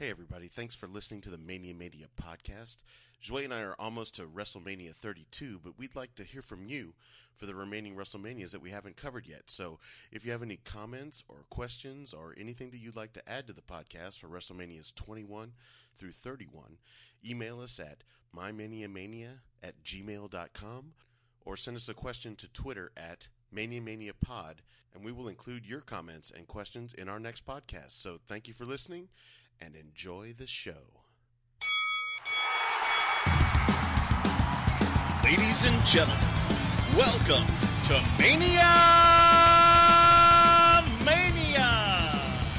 Hey everybody, thanks for listening to the Mania Mania podcast. Joey and I are almost to WrestleMania 32, but we'd like to hear from you for the remaining WrestleManias that we haven't covered yet. So if you have any comments or questions or anything that you'd like to add to the podcast for WrestleManias 21 through 31, email us at mymaniamania@gmail.com or send us a question to Twitter at ManiaManiaPod, and we will include your comments and questions in our next podcast. So thank you for listening, and enjoy the show. Ladies and gentlemen, welcome to Mania Mania!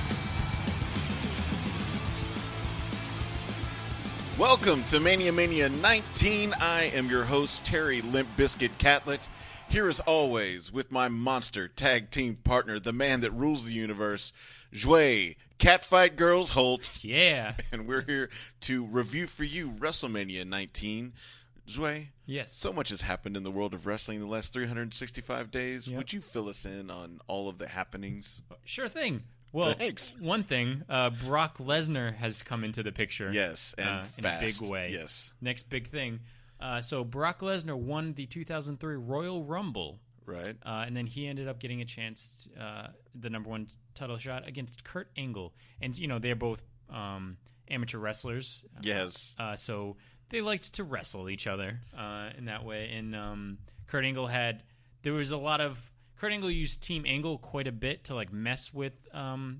Welcome to Mania Mania 19. I am your host, Terry Limp Biscuit Catlett. Here as always with my monster tag team partner, the man that rules the universe, Joey Catfight Girls Holt. Yeah. And we're here to review for you WrestleMania 19. Joey, yes. So much has happened in the world of wrestling in the last 365 days. Yep. Would you fill us in on all of the happenings? Sure thing. Well, Thanks. One thing, Brock Lesnar has come into the picture. Yes, and in a big fast. way. Yes. Next big thing. So Brock Lesnar won the 2003 Royal Rumble. Right. And then he ended up getting a chance, the number one title shot against Kurt Angle. And, you know, they're both amateur wrestlers. Yes. So they liked to wrestle each other in that way. And Kurt Angle Kurt Angle used Team Angle quite a bit to, like, mess with Brock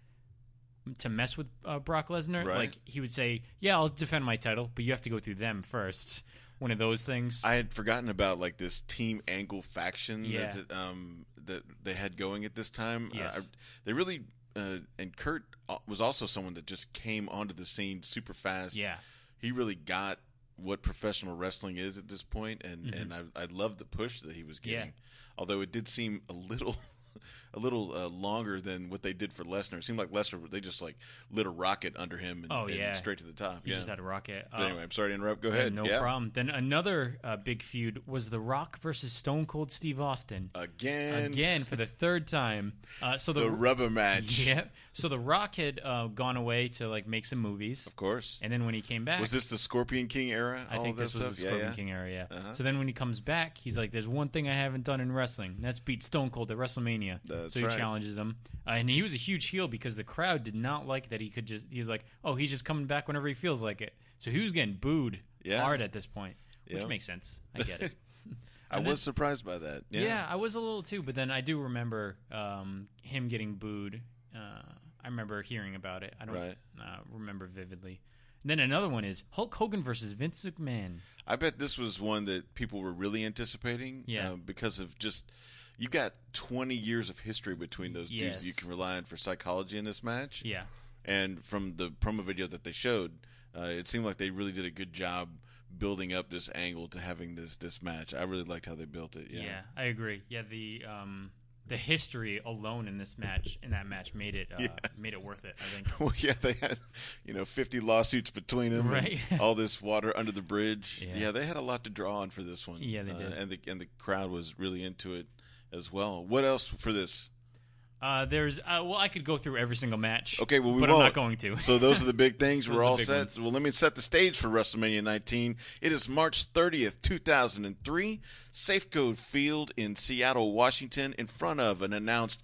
Lesnar. Right. Like, he would say, yeah, I'll defend my title, but you have to go through them first. One of those things. I had forgotten about like this Team Angle faction Yeah. that they had going at this time. Yes. They really and Kurt was also someone that just came onto the scene super fast. Yeah. He really got what professional wrestling is at this point, and I loved the push that he was getting. Yeah. Although it did seem a little longer than what they did for Lesnar. It seemed like Lesnar, they just like lit a rocket under him and straight to the top. He just had a rocket. But anyway, I'm sorry to interrupt. Go ahead. No problem. Then another big feud was The Rock versus Stone Cold Steve Austin. Again for the third time. So the rubber match. Yeah. So The Rock had gone away to like make some movies. Of course. And then when he came back, Was this the Scorpion King era? I think this was the Scorpion King era. Yeah. Uh-huh. So then when he comes back, he's like, "There's one thing I haven't done in wrestling. And that's beat Stone Cold at WrestleMania." That's so he right. challenges him, and he was a huge heel because the crowd did not like that. He's like, "Oh, he's just coming back whenever he feels like it." So he was getting booed hard at this point, which makes sense. I get it. I was surprised by that. Yeah, I was a little too, but then I do remember him getting booed. I remember hearing about it. I don't remember vividly. And then another one is Hulk Hogan versus Vince McMahon. I bet this was one that people were really anticipating. Because of just, you got 20 years of history between those dudes that you can rely on for psychology in this match. Yeah. And from the promo video that they showed, it seemed like they really did a good job building up this angle to having this match. I really liked how they built it. Yeah, I agree. Yeah, the history alone in that match made it worth it, I think. Well, yeah, they had 50 lawsuits between them, right? And all this water under the bridge. Yeah. They had a lot to draw on for this one. Yeah, they did, and the crowd was really into it as well. What else for this? I could go through every single match. Okay, well, but won't. I'm not going to. So those are the big things. We're all set. Ones. Well, let me set the stage for WrestleMania 19. It is March 30th, 2003, Safeco Field in Seattle, Washington, in front of an announced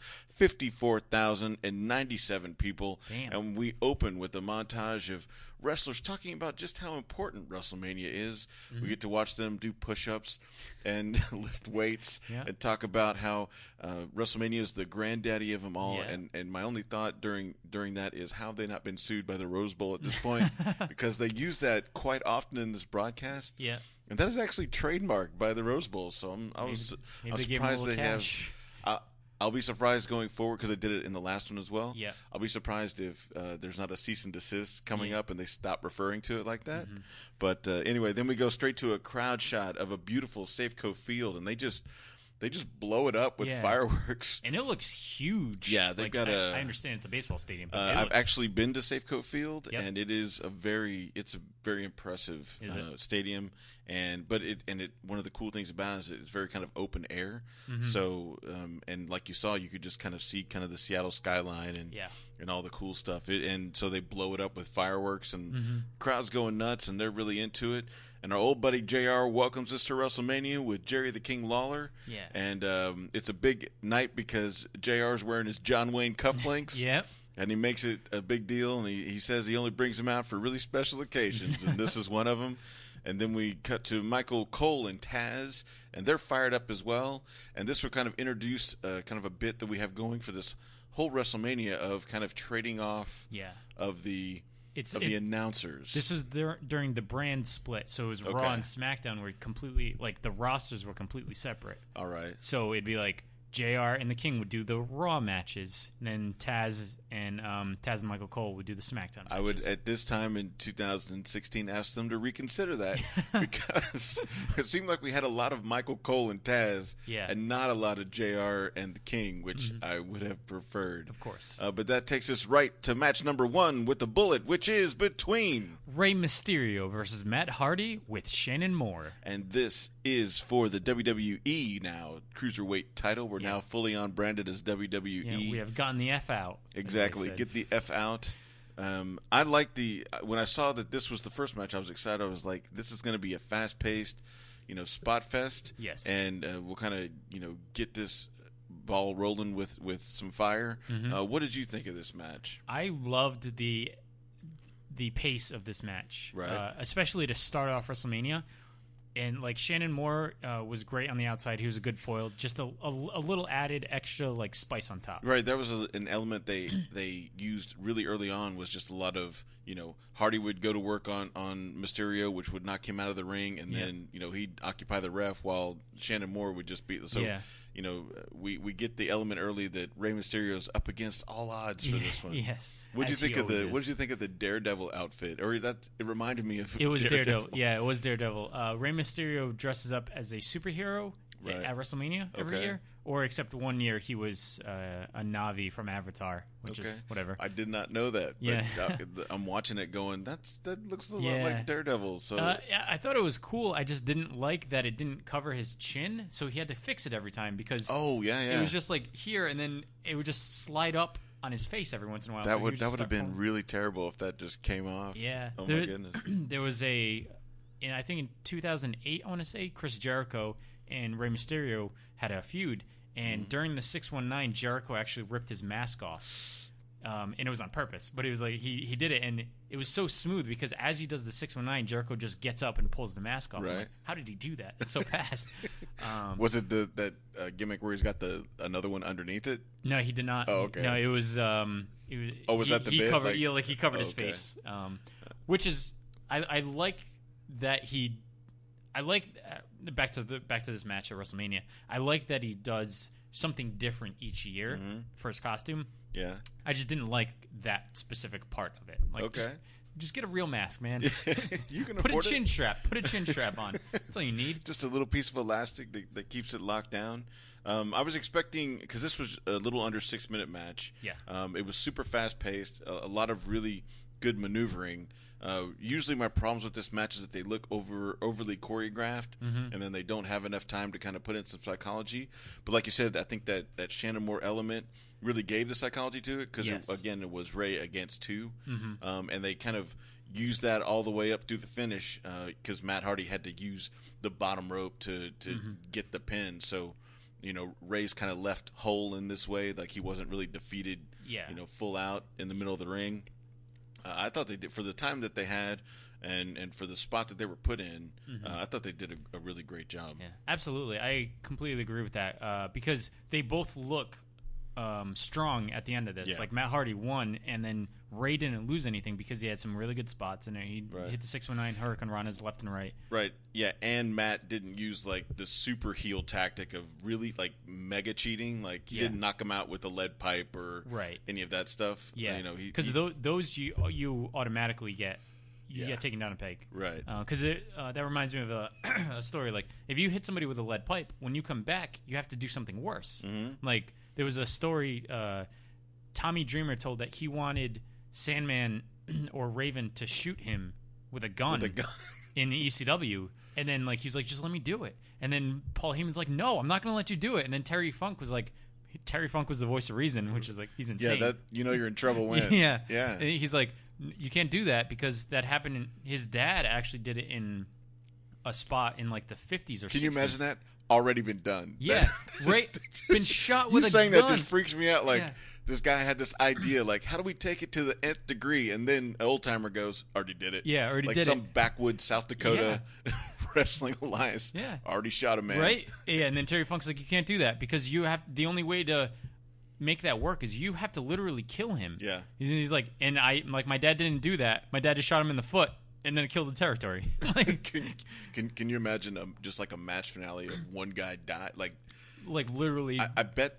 54,097 people. Damn. And we open with a montage of wrestlers talking about just how important WrestleMania is. Mm-hmm. We get to watch them do push-ups and lift weights and talk about how WrestleMania is the granddaddy of them all. Yeah. And my only thought during that is, how have they not been sued by the Rose Bowl at this point? Because they use that quite often in this broadcast. Yeah. And that is actually trademarked by the Rose Bowl. So I was surprised they have. I'll be surprised going forward, because they did it in the last one as well. Yeah. I'll be surprised if there's not a cease and desist coming up and they stop referring to it like that. Mm-hmm. But anyway, then we go straight to a crowd shot of a beautiful Safeco Field, and they just blow it up with fireworks. And it looks huge. Yeah, they've got I understand it's a baseball stadium. But I've actually been to Safeco Field, and it's a very impressive stadium. But one of the cool things about it is it's very kind of open air. So and like you saw, you could just kind of see kind of the Seattle skyline and all the cool stuff. And so they blow it up with fireworks and crowds going nuts, and they're really into it. And our old buddy JR welcomes us to WrestleMania with Jerry the King Lawler. Yeah. And it's a big night because JR's wearing his John Wayne cufflinks. Yep. And he makes it a big deal, and he says he only brings them out for really special occasions, and this is one of them. And then we cut to Michael Cole and Taz, and they're fired up as well. And this will kind of introduce kind of a bit that we have going for this whole WrestleMania of kind of trading off of the announcers. This was during the brand split, so it was Raw and SmackDown were completely, like, the rosters were completely separate. All right. So it'd be like JR and the King would do the Raw matches, and then Taz and Michael Cole would do the SmackDown matches. I would, at this time in 2016, ask them to reconsider that because it seemed like we had a lot of Michael Cole and Taz and not a lot of JR and the King, which I would have preferred. Of course. But that takes us right to match number 1 with the bullet, which is between Rey Mysterio versus Matt Hardy with Shannon Moore. And this is for the WWE now Cruiserweight title. We're now fully on branded as WWE. Yeah, we have gotten the F out. Exactly. Get the F out. I like when I saw that this was the first match, I was excited. I was like, this is going to be a fast-paced, spot fest. Yes. And we'll kind of, get this ball rolling with some fire. What did you think of this match? I loved the pace of this match. Right. Especially to start off WrestleMania. And, like, Shannon Moore was great on the outside. He was a good foil. Just a little added extra, like, spice on top. Right. That was an element they used really early on, was just a lot of, Hardy would go to work on Mysterio, which would knock him out of the ring. And then, he'd occupy the ref while Shannon Moore would just be. So, we get the element early that Rey Mysterio's up against all odds for this one. Yes. What did you think of the Daredevil outfit? Or it reminded me of It was Daredevil. Yeah, it was Daredevil. Rey Mysterio dresses up as a superhero at WrestleMania every year. Or except one year he was a Na'vi from Avatar, which is whatever. I did not know that. But I'm watching it going, that looks a lot like Daredevil. So I thought it was cool. I just didn't like that it didn't cover his chin, so he had to fix it every time because it was just like here, and then it would just slide up on his face every once in a while. That would have been really terrible if that just came off. Yeah. Oh my goodness. There was I think in 2008, I want to say, Chris Jericho and Rey Mysterio had a feud. And during the 619, Jericho actually ripped his mask off. And it was on purpose. But it was like he did it, and it was so smooth because as he does the 619, Jericho just gets up and pulls the mask off. Right. Like, how did he do that? It's so fast. Was it that gimmick where he's got another one underneath it? No, he did not. Oh, okay. No, it was... was that the bit? Covered, he covered his face. Which is... I like that he... I like back to this match at WrestleMania. I like that he does something different each year for his costume. Yeah. I just didn't like that specific part of it. Like, just get a real mask, man. You can Put afford a chin strap. Put a chin strap on. That's all you need. Just a little piece of elastic that keeps it locked down. I was expecting, because this was a little under 6-minute match. Yeah. It was super fast paced. A lot of really good maneuvering. Usually my problems with this match is that they look overly choreographed, and then they don't have enough time to kind of put in some psychology. But like you said, I think that Shannon Moore element really gave the psychology to it because, again, it was Rey against two. And they kind of used that all the way up through the finish because Matt Hardy had to use the bottom rope to get the pin. So, Rey's kind of left whole in this way, like he wasn't really defeated, full out in the middle of the ring. I thought they did, for the time that they had and for the spot that they were put in, I thought they did a really great job. Yeah, absolutely. I completely agree with that because they both look strong at the end of this. Yeah. Like Matt Hardy won, and then Rey didn't lose anything because he had some really good spots in there. He hit the 619 Hurricane Ranas left and right. Right. Yeah, and Matt didn't use like the super heel tactic of really like mega cheating. Like he didn't knock him out with a lead pipe or any of that stuff. Yeah, because those you automatically get. You get taken down a peg. Right. Because that reminds me of a story. Like, if you hit somebody with a lead pipe, when you come back, you have to do something worse. Like, there was a story Tommy Dreamer told that he wanted Sandman or Raven to shoot him with a gun. in ECW, and then like he was like, just let me do it, and then Paul Heyman's like, no, I'm not going to let you do it, and then Terry Funk was the voice of reason, which is like he's insane. Yeah, that you're in trouble when. yeah. And he's like, you can't do that because that happened. His dad actually did it in a spot in like the 50s or 60s. Can you imagine that? Already been done. Yeah, right. Been shot with a gun. You saying that just freaks me out. Like, this guy had this idea, like, how do we take it to the nth degree? And then an old timer goes, already did it. Yeah, already did it. Like some backwoods South Dakota wrestling alliance. Yeah. Already shot a man. Right? Yeah, and then Terry Funk's like, you can't do that because the only way to make that work is you have to literally kill him. Yeah. He's like, and my dad didn't do that. My dad just shot him in the foot. And then it killed the territory. Like, can you imagine just like a match finale of one guy died? Like literally. I bet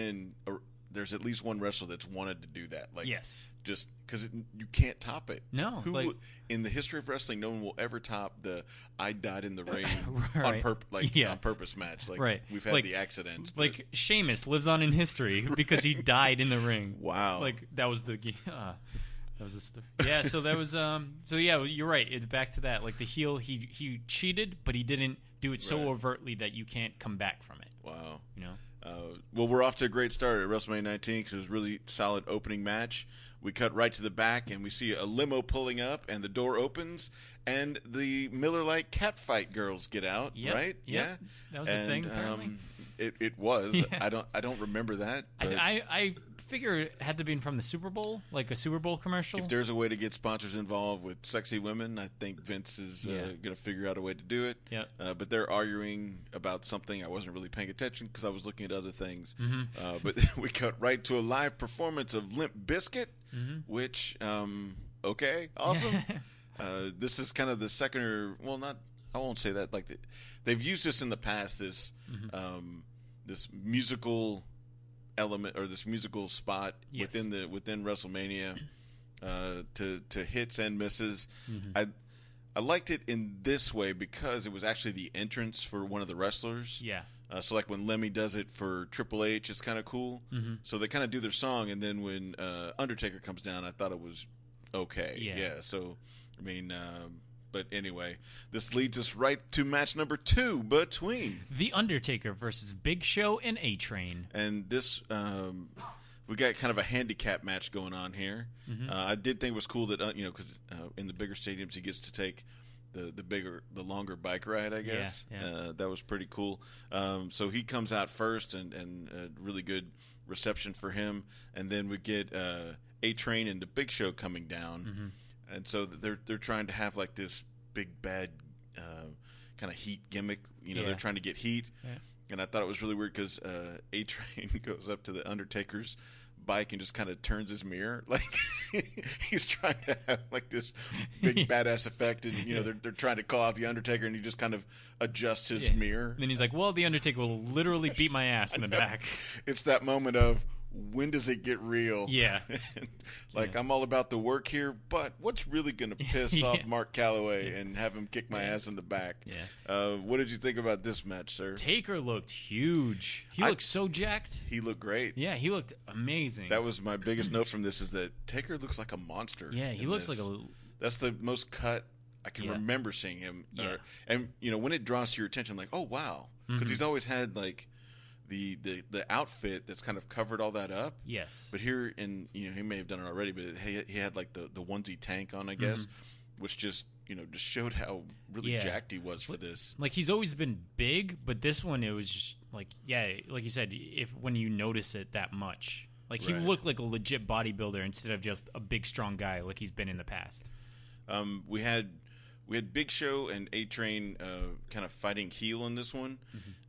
there's at least one wrestler that's wanted to do that. Like, yes. Just because you can't top it. No. In the history of wrestling, no one will ever top the "I died in the ring" right. on purpose match. Like, right. We've had the accidents. Like Sheamus lives on in history because he died in the ring. Wow. Like that was the. That was the story. Yeah, so that was so yeah, you're right. It's back to that. Like the heel, he cheated, but he didn't do it so overtly that you can't come back from it. Wow. You know. Well, we're off to a great start at WrestleMania 19 because it was a really solid opening match. We cut right to the back and we see a limo pulling up and the door opens and the Miller Lite catfight girls get out. Yep. Right? Yep. Yeah. That was a thing. Apparently. It was. Yeah. I don't remember that. But I figure it had to be from the Super Bowl, like a Super Bowl commercial. If there's a way to get sponsors involved with sexy women, I think Vince is going to figure out a way to do it. Yep. But they're arguing about something. I wasn't really paying attention because I was looking at other things. Mm-hmm. But we cut right to a live performance of Limp Bizkit, which, okay, awesome. This is kind of the second or, well, not, I won't say that. Like they've used this in the past, this musical element or this musical spot within WrestleMania to hits and misses. I liked it in this way because it was actually the entrance for one of the wrestlers. Yeah. So like when Lemmy does it for Triple H, it's kind of cool. So they kind of do their song, and then when Undertaker comes down, I thought it was okay. Yeah. So I mean. But anyway, this leads us right to match number 2 between The Undertaker versus Big Show and A-Train. And this, we got kind of a handicap match going on here. I did think it was cool that, because in the bigger stadiums he gets to take the longer bike ride, I guess. Yeah. That was pretty cool. So he comes out first and a really good reception for him. And then we get A-Train and the Big Show coming down. And so they're trying to have like this big bad kind of heat gimmick. They're trying to get heat. Yeah. And I thought it was really weird because A-Train goes up to the Undertaker's bike and just kind of turns his mirror. Like he's trying to have like this big badass effect. And, they're trying to call out the Undertaker and he just kind of adjusts his mirror. And then he's like, well, the Undertaker will literally beat my ass in the back. It's that moment of, when does it get real? Yeah. I'm all about the work here, but what's really going to piss off Mark Calloway and have him kick my ass in the back? Yeah. What did you think about this match, sir? Taker looked huge. He looked so jacked. He looked great. Yeah, he looked amazing. That was my biggest note from this is that Taker looks like a monster. Yeah, he looks like a... That's the most cut I can remember seeing him. Yeah. And, when it draws your attention, like, oh, wow. Because he's always had, like... The outfit that's kind of covered all that up. Yes. But here, he may have done it already, but he had like the onesie tank on, I guess, which just showed how really jacked he was for this. Like he's always been big, but this one it was just like like you said, when you notice it that much, like he looked like a legit bodybuilder instead of just a big strong guy like he's been in the past. We had Big Show and A-Train kind of fighting heel in this one.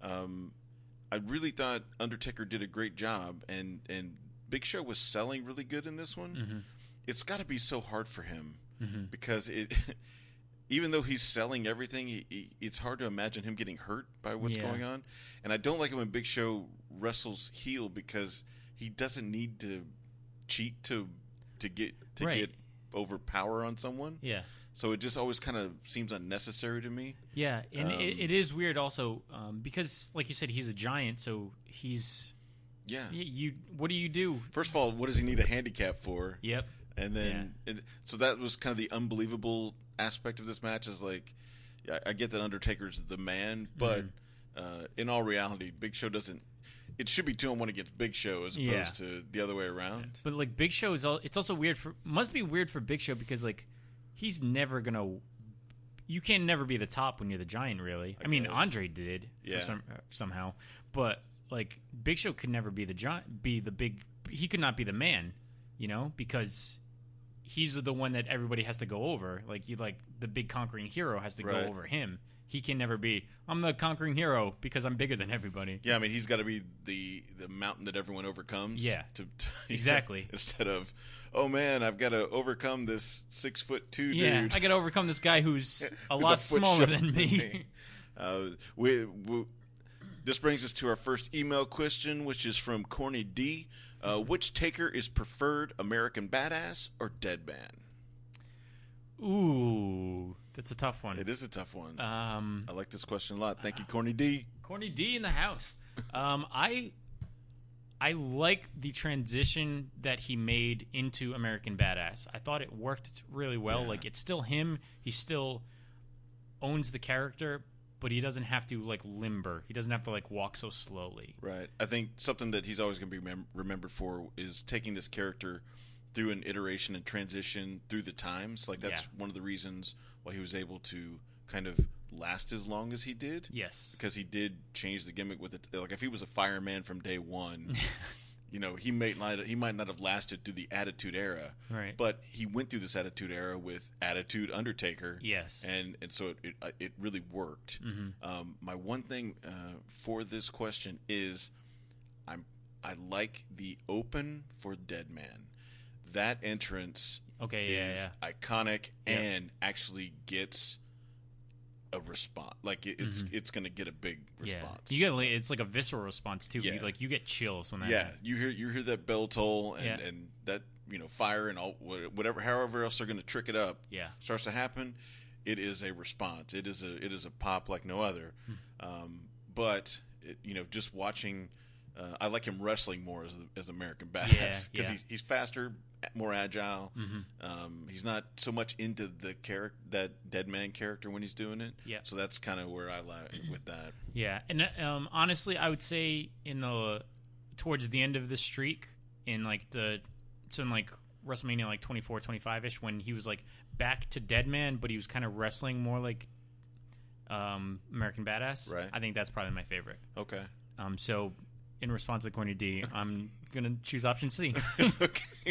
I really thought Undertaker did a great job, and Big Show was selling really good in this one. It's got to be so hard for him because even though he's selling everything, it's hard to imagine him getting hurt by what's going on. And I don't like it when Big Show wrestles heel because he doesn't need to cheat to get overpower on someone. Yeah. So it just always kind of seems unnecessary to me. Yeah, and it is weird also because, like you said, he's a giant, so he's... Yeah. What do you do? First of all, what does he need a handicap for? Yep. And then, so that was kind of the unbelievable aspect of this match. Is like, I get that Undertaker's the man, but in all reality, Big Show doesn't. It should be 2-on-1 against Big Show as opposed to the other way around. But like Big Show it's also weird must be weird for Big Show because like he's never gonna. You can never be the top when you're the Giant, really. I mean, Andre did somehow, but like Big Show could never be the Giant, be the big. He could not be the man, because he's the one that everybody has to go over. Like the big conquering hero has to go over him. He can never be, I'm the conquering hero because I'm bigger than everybody. Yeah, I mean, he's got to be the mountain that everyone overcomes. Yeah, exactly. Instead of, oh man, I've got to overcome this 6'2" dude. Yeah, I got to overcome this guy who's a lot smaller than me. This brings us to our first email question, which is from Corny D. Which Taker is preferred, American Badass or Deadman? Ooh, that's a tough one. It is a tough one. I like this question a lot. Thank you, Corny D. Corny D in the house. I like the transition that he made into American Badass. I thought it worked really well. Yeah. Like, it's still him. He still owns the character, but he doesn't have to, like, limber. He doesn't have to, like, walk so slowly. Right. I think something that he's always going to be remembered for is taking this character through an iteration and transition through the times. Like, that's one of the reasons why he was able to kind of last as long as he did. Yes. Because he did change the gimmick with it. Like, if he was a fireman from day one, he might not have lasted through the Attitude Era. Right. But he went through this Attitude Era with Attitude Undertaker. Yes. And so it really worked. Mm-hmm. My one thing for this question is I like the open for Deadman. That entrance is iconic and actually gets a response. Like it's going to get a big response. You get it's like a visceral response too. Yeah. You get chills when that. Yeah, you hear that bell toll and that fire and all whatever however else they're going to trick it up. Yeah, starts to happen. It is a response. It is a pop like no other. But just watching. I like him wrestling more as American Badass because he's faster, more agile. Mm-hmm. He's not so much into the that Deadman character when he's doing it. Yeah. So that's kind of where I lie with that. Yeah, and honestly, I would say towards the end of the streak in WrestleMania like 24, 25-ish when he was like back to Deadman, but he was kind of wrestling more like American Badass. Right. I think that's probably my favorite. Okay. So. In response to Corny D, I'm going to choose option C. Okay.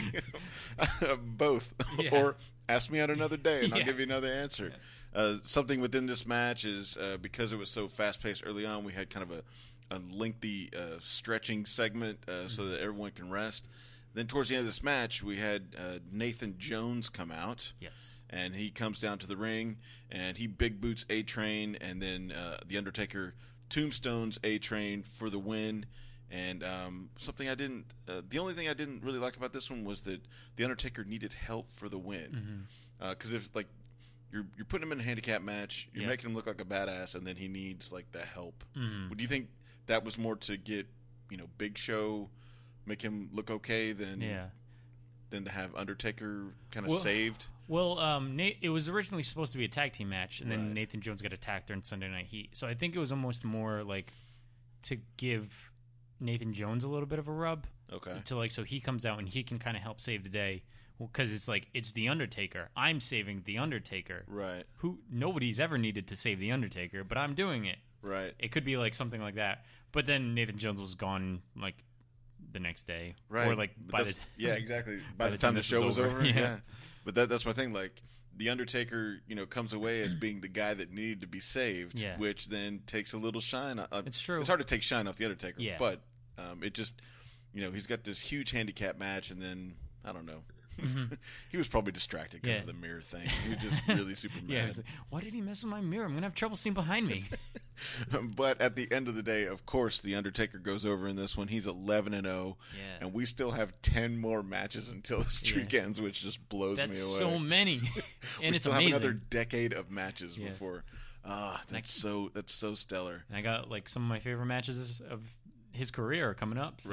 Both. Yeah. Or ask me out another day, and I'll give you another answer. Yeah. Something within this match is because it was so fast-paced early on, we had kind of a lengthy stretching segment so that everyone can rest. Then towards the end of this match, we had Nathan Jones come out. Yes. And he comes down to the ring, and he big boots A-Train, and then The Undertaker tombstones A-Train for the win. And something the only thing I didn't really like about this one was that The Undertaker needed help for the win. Because if like you're putting him in a handicap match, you're making him look like a badass, and then he needs like the help. Do you think that was more to get Big Show, make him look okay than to have Undertaker kind of saved? Well, it was originally supposed to be a tag team match, and then Nathan Jones got attacked during Sunday Night Heat. So I think it was almost more like to give Nathan Jones a little bit of a rub. Okay. So he comes out and he can kind of help save the day. Because it's The Undertaker. I'm saving The Undertaker. Right. Who nobody's ever needed to save The Undertaker, but I'm doing it. Right. It could be like something like that. But then Nathan Jones was gone like the next day. Right. Or like exactly. By the time the show was over. Yeah. But that's my thing. Like The Undertaker, comes away as being the guy that needed to be saved, which then takes a little shine. It's true. It's hard to take shine off The Undertaker. Yeah. But it just, he's got this huge handicap match, and then I don't know. He was probably distracted because of the mirror thing. He was just really super mad. Like, why did he mess with my mirror? I'm gonna have trouble seeing behind me. But at the end of the day, of course, The Undertaker goes over in this one. He's 11-0, and we still have 10 more matches until the streak ends, which just blows me away. That's so many, and we it's still amazing. have another decade of matches before. That's so stellar. And I got like some of my favorite matches of his career are coming up. So. Right.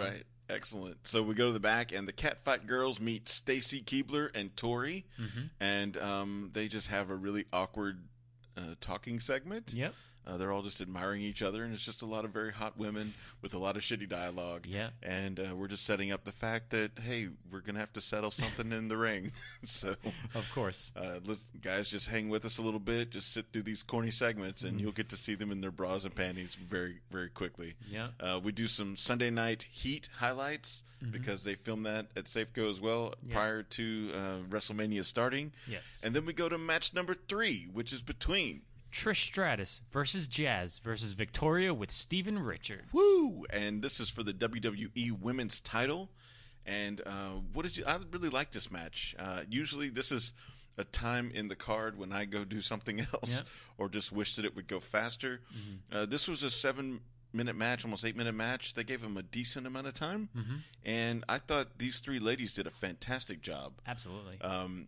Excellent. So we go to the back, and the Catfight girls meet Stacy Keibler and Tori, and they just have a really awkward talking segment. Yep. They're all just admiring each other, and it's just a lot of very hot women with a lot of shitty dialogue. Yeah. And we're just setting up the fact that, hey, we're going to have to settle something in the ring. So, of course. Guys, just hang with us a little bit. Just sit through these corny segments, and you'll get to see them in their bras and panties very, very quickly. Yeah. We do some Sunday Night Heat highlights because they filmed that at Safeco as well prior to WrestleMania starting. Yes. And then we go to match number 3, which is between Trish Stratus versus Jazz versus Victoria with Steven Richards. Woo! And this is for the WWE Women's title. And I really like this match. Usually this is a time in the card when I go do something else or just wish that it would go faster. This was a 7-minute match, almost 8-minute match. They gave them a decent amount of time. And I thought these 3 ladies did a fantastic job. Absolutely.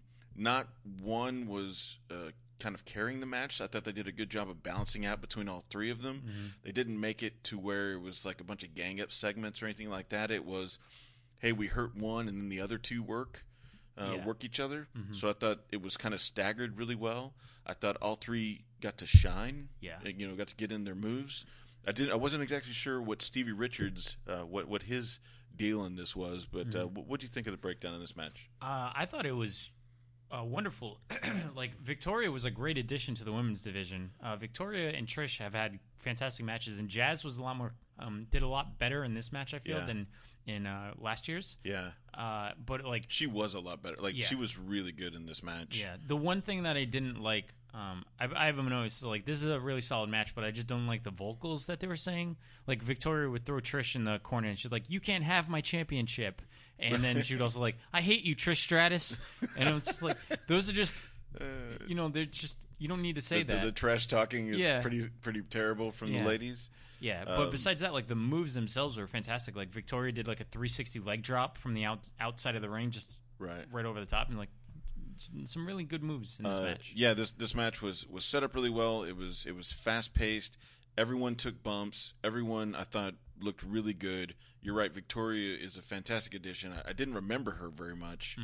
Not one was kind of carrying the match. I thought they did a good job of balancing out between all 3 of them. They didn't make it to where it was like a bunch of gang-up segments or anything like that. It was, hey, we hurt one and then the other 2 work each other. So I thought it was kind of staggered really well. I thought all 3 got to shine. Yeah. Got to get in their moves. I wasn't exactly sure what Stevie Richards, what his deal in this was, but what do you think of the breakdown in this match? I thought it was wonderful. Like, Victoria was a great addition to the women's division. Victoria and Trish have had fantastic matches, and Jazz was a lot more did a lot better in this match, I feel, than in last year's. Yeah. But like, she was a lot better. Like, she was really good in this match. Yeah. The one thing that I didn't like, I have noticed, like, this is a really solid match, but I just don't like the vocals that they were saying. Like, Victoria would throw Trish in the corner, and she's like, "You can't have my championship." And then she would also like, "I hate you, Trish Stratus." And it was just like, those are just, they're just, you don't need to say that. The trash talking is pretty terrible from the ladies. Yeah, but besides that, like, the moves themselves were fantastic. Like, Victoria did like a 360 leg drop from the outside of the ring, just right over the top, and like some really good moves in this match. Yeah, this match was set up really well. It was fast paced. Everyone took bumps. Everyone, I thought, looked really good. You're right. Victoria is a fantastic addition. I didn't remember her very much.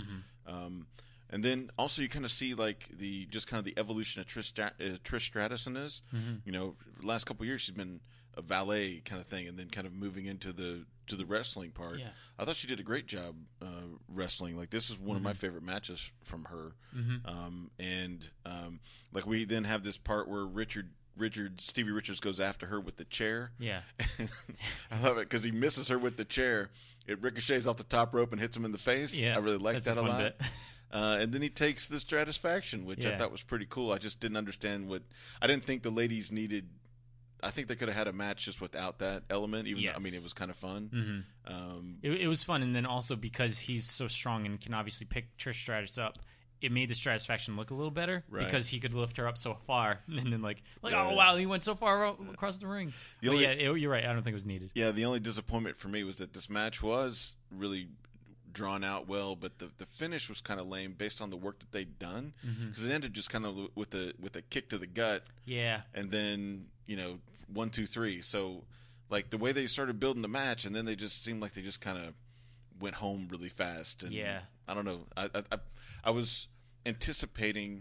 And then also you kind of see like the evolution of Trish Stratus in this. The last couple of years she's been a valet kind of thing, and then kind of moving into the wrestling part. Yeah. I thought she did a great job wrestling. Like, this is one of my favorite matches from her. Like, we then have this part where Stevie Richards goes after her with the chair. Yeah. I love it because he misses her with the chair. It ricochets off the top rope and hits him in the face. Yeah, I really like that a lot. Bit. And then he takes the Stratisfaction, which I thought was pretty cool. I just didn't understand I didn't think the ladies needed. I think they could have had a match just without that element. Even though, I mean, it was kind of fun. It was fun, and then also because he's so strong and can obviously pick Trish Stratus up, it made the Stratisfaction look a little better because he could lift her up so far, and then like oh wow, he went so far across the ring. You're right. I don't think it was needed. Yeah, the only disappointment for me was that this match was really drawn out well, but the finish was kind of lame based on the work that they'd done, because it ended just kind of with a kick to the gut. Yeah, and then 1, 2, 3. So like the way they started building the match, and then they just seemed like they just kind of went home really fast. And I don't know. I was anticipating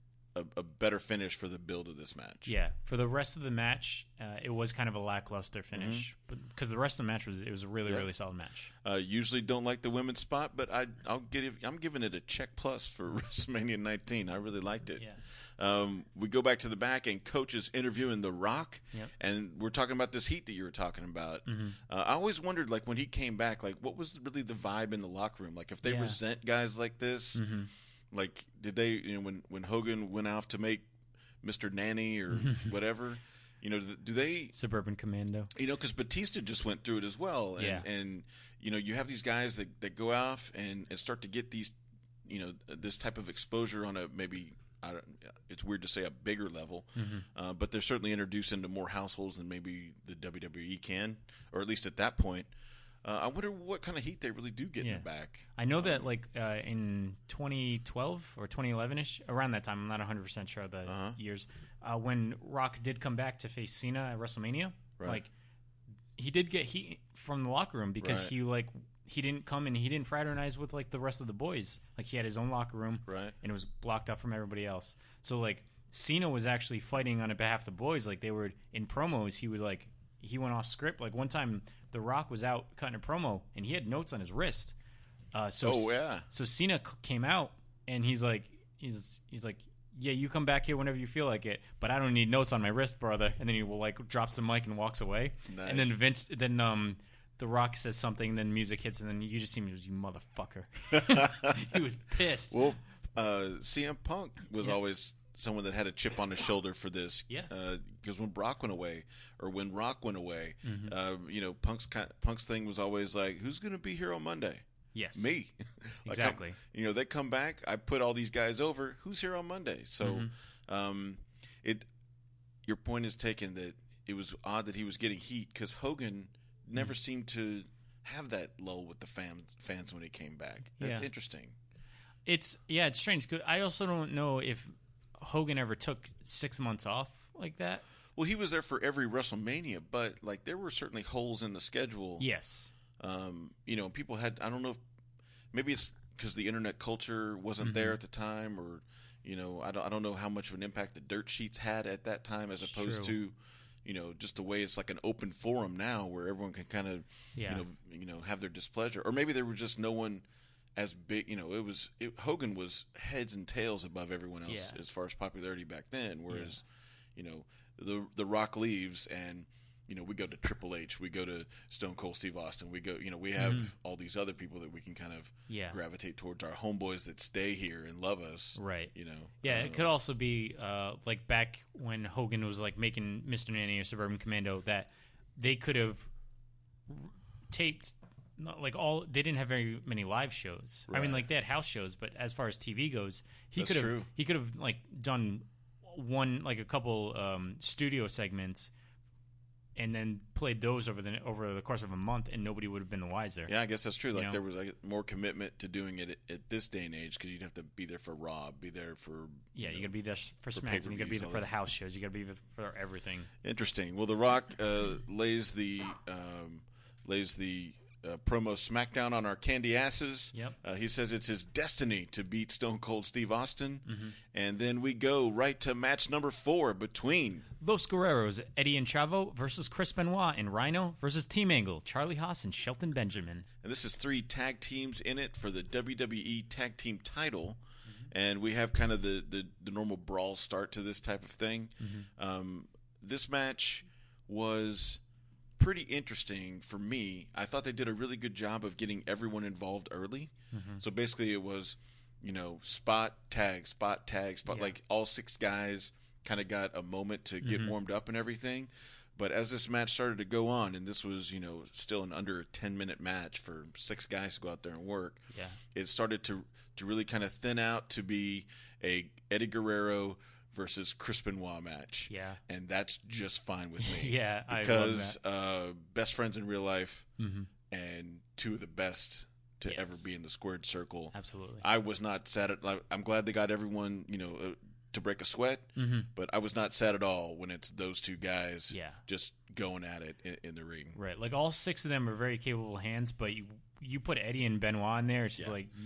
a better finish for the build of this match. Yeah, for the rest of the match, it was kind of a lackluster finish, but because the rest of the match was a really really solid match. Usually don't like the women's spot, but I'm giving it a check plus for WrestleMania 19. I really liked it. Yeah. We go back to the back, and Coach is interviewing The Rock, and we're talking about this heat that you were talking about. I always wondered, like, when he came back, like, what was really the vibe in the locker room? Like, if they resent guys like this, like, did they, when Hogan went off to make Mr. Nanny or whatever, do they... Suburban Commando. Because Batista just went through it as well. And you have these guys that go off and start to get these, this type of exposure on a maybe... it's weird to say a bigger level, but they're certainly introduced into more households than maybe the WWE can, or at least at that point. I wonder what kind of heat they really do get in the back. I know that like in 2012 or 2011-ish, around that time, I'm not 100% sure of the years, when Rock did come back to face Cena at WrestleMania, like did get heat from the locker room because Right. he didn't come and he didn't fraternize with like the rest of the boys. Like he had his own locker room, Right. and it was blocked off from everybody else. So like Cena was actually fighting on behalf of the boys. Like they were in promos. He went off script. Like one time, The Rock was out cutting a promo and he had notes on his wrist. So Cena came out and he's like, yeah, you come back here whenever you feel like it, but I don't need notes on my wrist, brother. And then he will like drops the mic and walks away. Nice. And then The Rock says something, then music hits, and then you just see him, you motherfucker. He was pissed. Well, CM Punk was always someone that had a chip on his shoulder for this. Yeah. Because when Brock went away, or when Rock went away, Mm-hmm. Punk's thing was always like, "Who's going to be here on Monday?" Yes. Me. Exactly. They come back. I put all these guys over. Who's here on Monday? So, your point is taken that it was odd that he was getting heat because Hogan never seemed to have that lull with the fans when he came back. That's Yeah. interesting. It's strange. I also don't know if Hogan ever took 6 months off like that. Well, he was there for every WrestleMania, but like there were certainly holes in the schedule. Yes. People had. I don't know if maybe it's because the internet culture wasn't there at the time, or I don't know how much of an impact the dirt sheets had at that time, as opposed to just the way it's like an open forum now, where everyone can kind of have their displeasure, or maybe there was just no one as big. Hogan was heads and tails above everyone else as far as popularity back then, whereas the Rock leaves and. We go to Triple H, we go to Stone Cold Steve Austin, we go, we have all these other people that we can kind of gravitate towards, our homeboys that stay here and love us. Right. It could also be like back when Hogan was like making Mr. Nanny or Suburban Commando, that they could have taped they didn't have very many live shows. Right. I mean, like they had house shows, but as far as TV goes, he That's true. could have like done a couple studio segments and then played those over the course of a month, and nobody would have been the wiser. Yeah, I guess that's true. Like there was more commitment to doing it at this day and age, because you'd have to be there for Raw, be there for you got to be there for SmackDown, you got to be there for the house shows, you got to be there for everything. Interesting. Well, The Rock lays the promo SmackDown on our candy asses. Yep. He says it's his destiny to beat Stone Cold Steve Austin. And then we go right to match number 4 between Los Guerreros, Eddie and Chavo versus Chris Benoit and Rhino versus Team Angle, Charlie Haas and Shelton Benjamin. And this is 3 tag teams in it for the WWE Tag Team title. And we have kind of the normal brawl start to this type of thing. This match was pretty interesting for me. I thought they did a really good job of getting everyone involved early. So basically it was, spot, tag. Like all 6 guys kind of got a moment to get warmed up and everything. But as this match started to go on, and this was, still an under a 10-minute match for 6 guys to go out there and work, it started to really kind of thin out to be a Eddie Guerrero versus Chris Benoit match. Yeah. And that's just fine with me. Yeah, because I love that. Best friends in real life and 2 of the best to ever be in the squared circle. Absolutely. I was not sad at I'm glad they got everyone, to break a sweat, but I was not sad at all when it's those 2 guys just going at it in the ring. Right. Like all 6 of them are very capable hands, but you put Eddie and Benoit in there, it's just like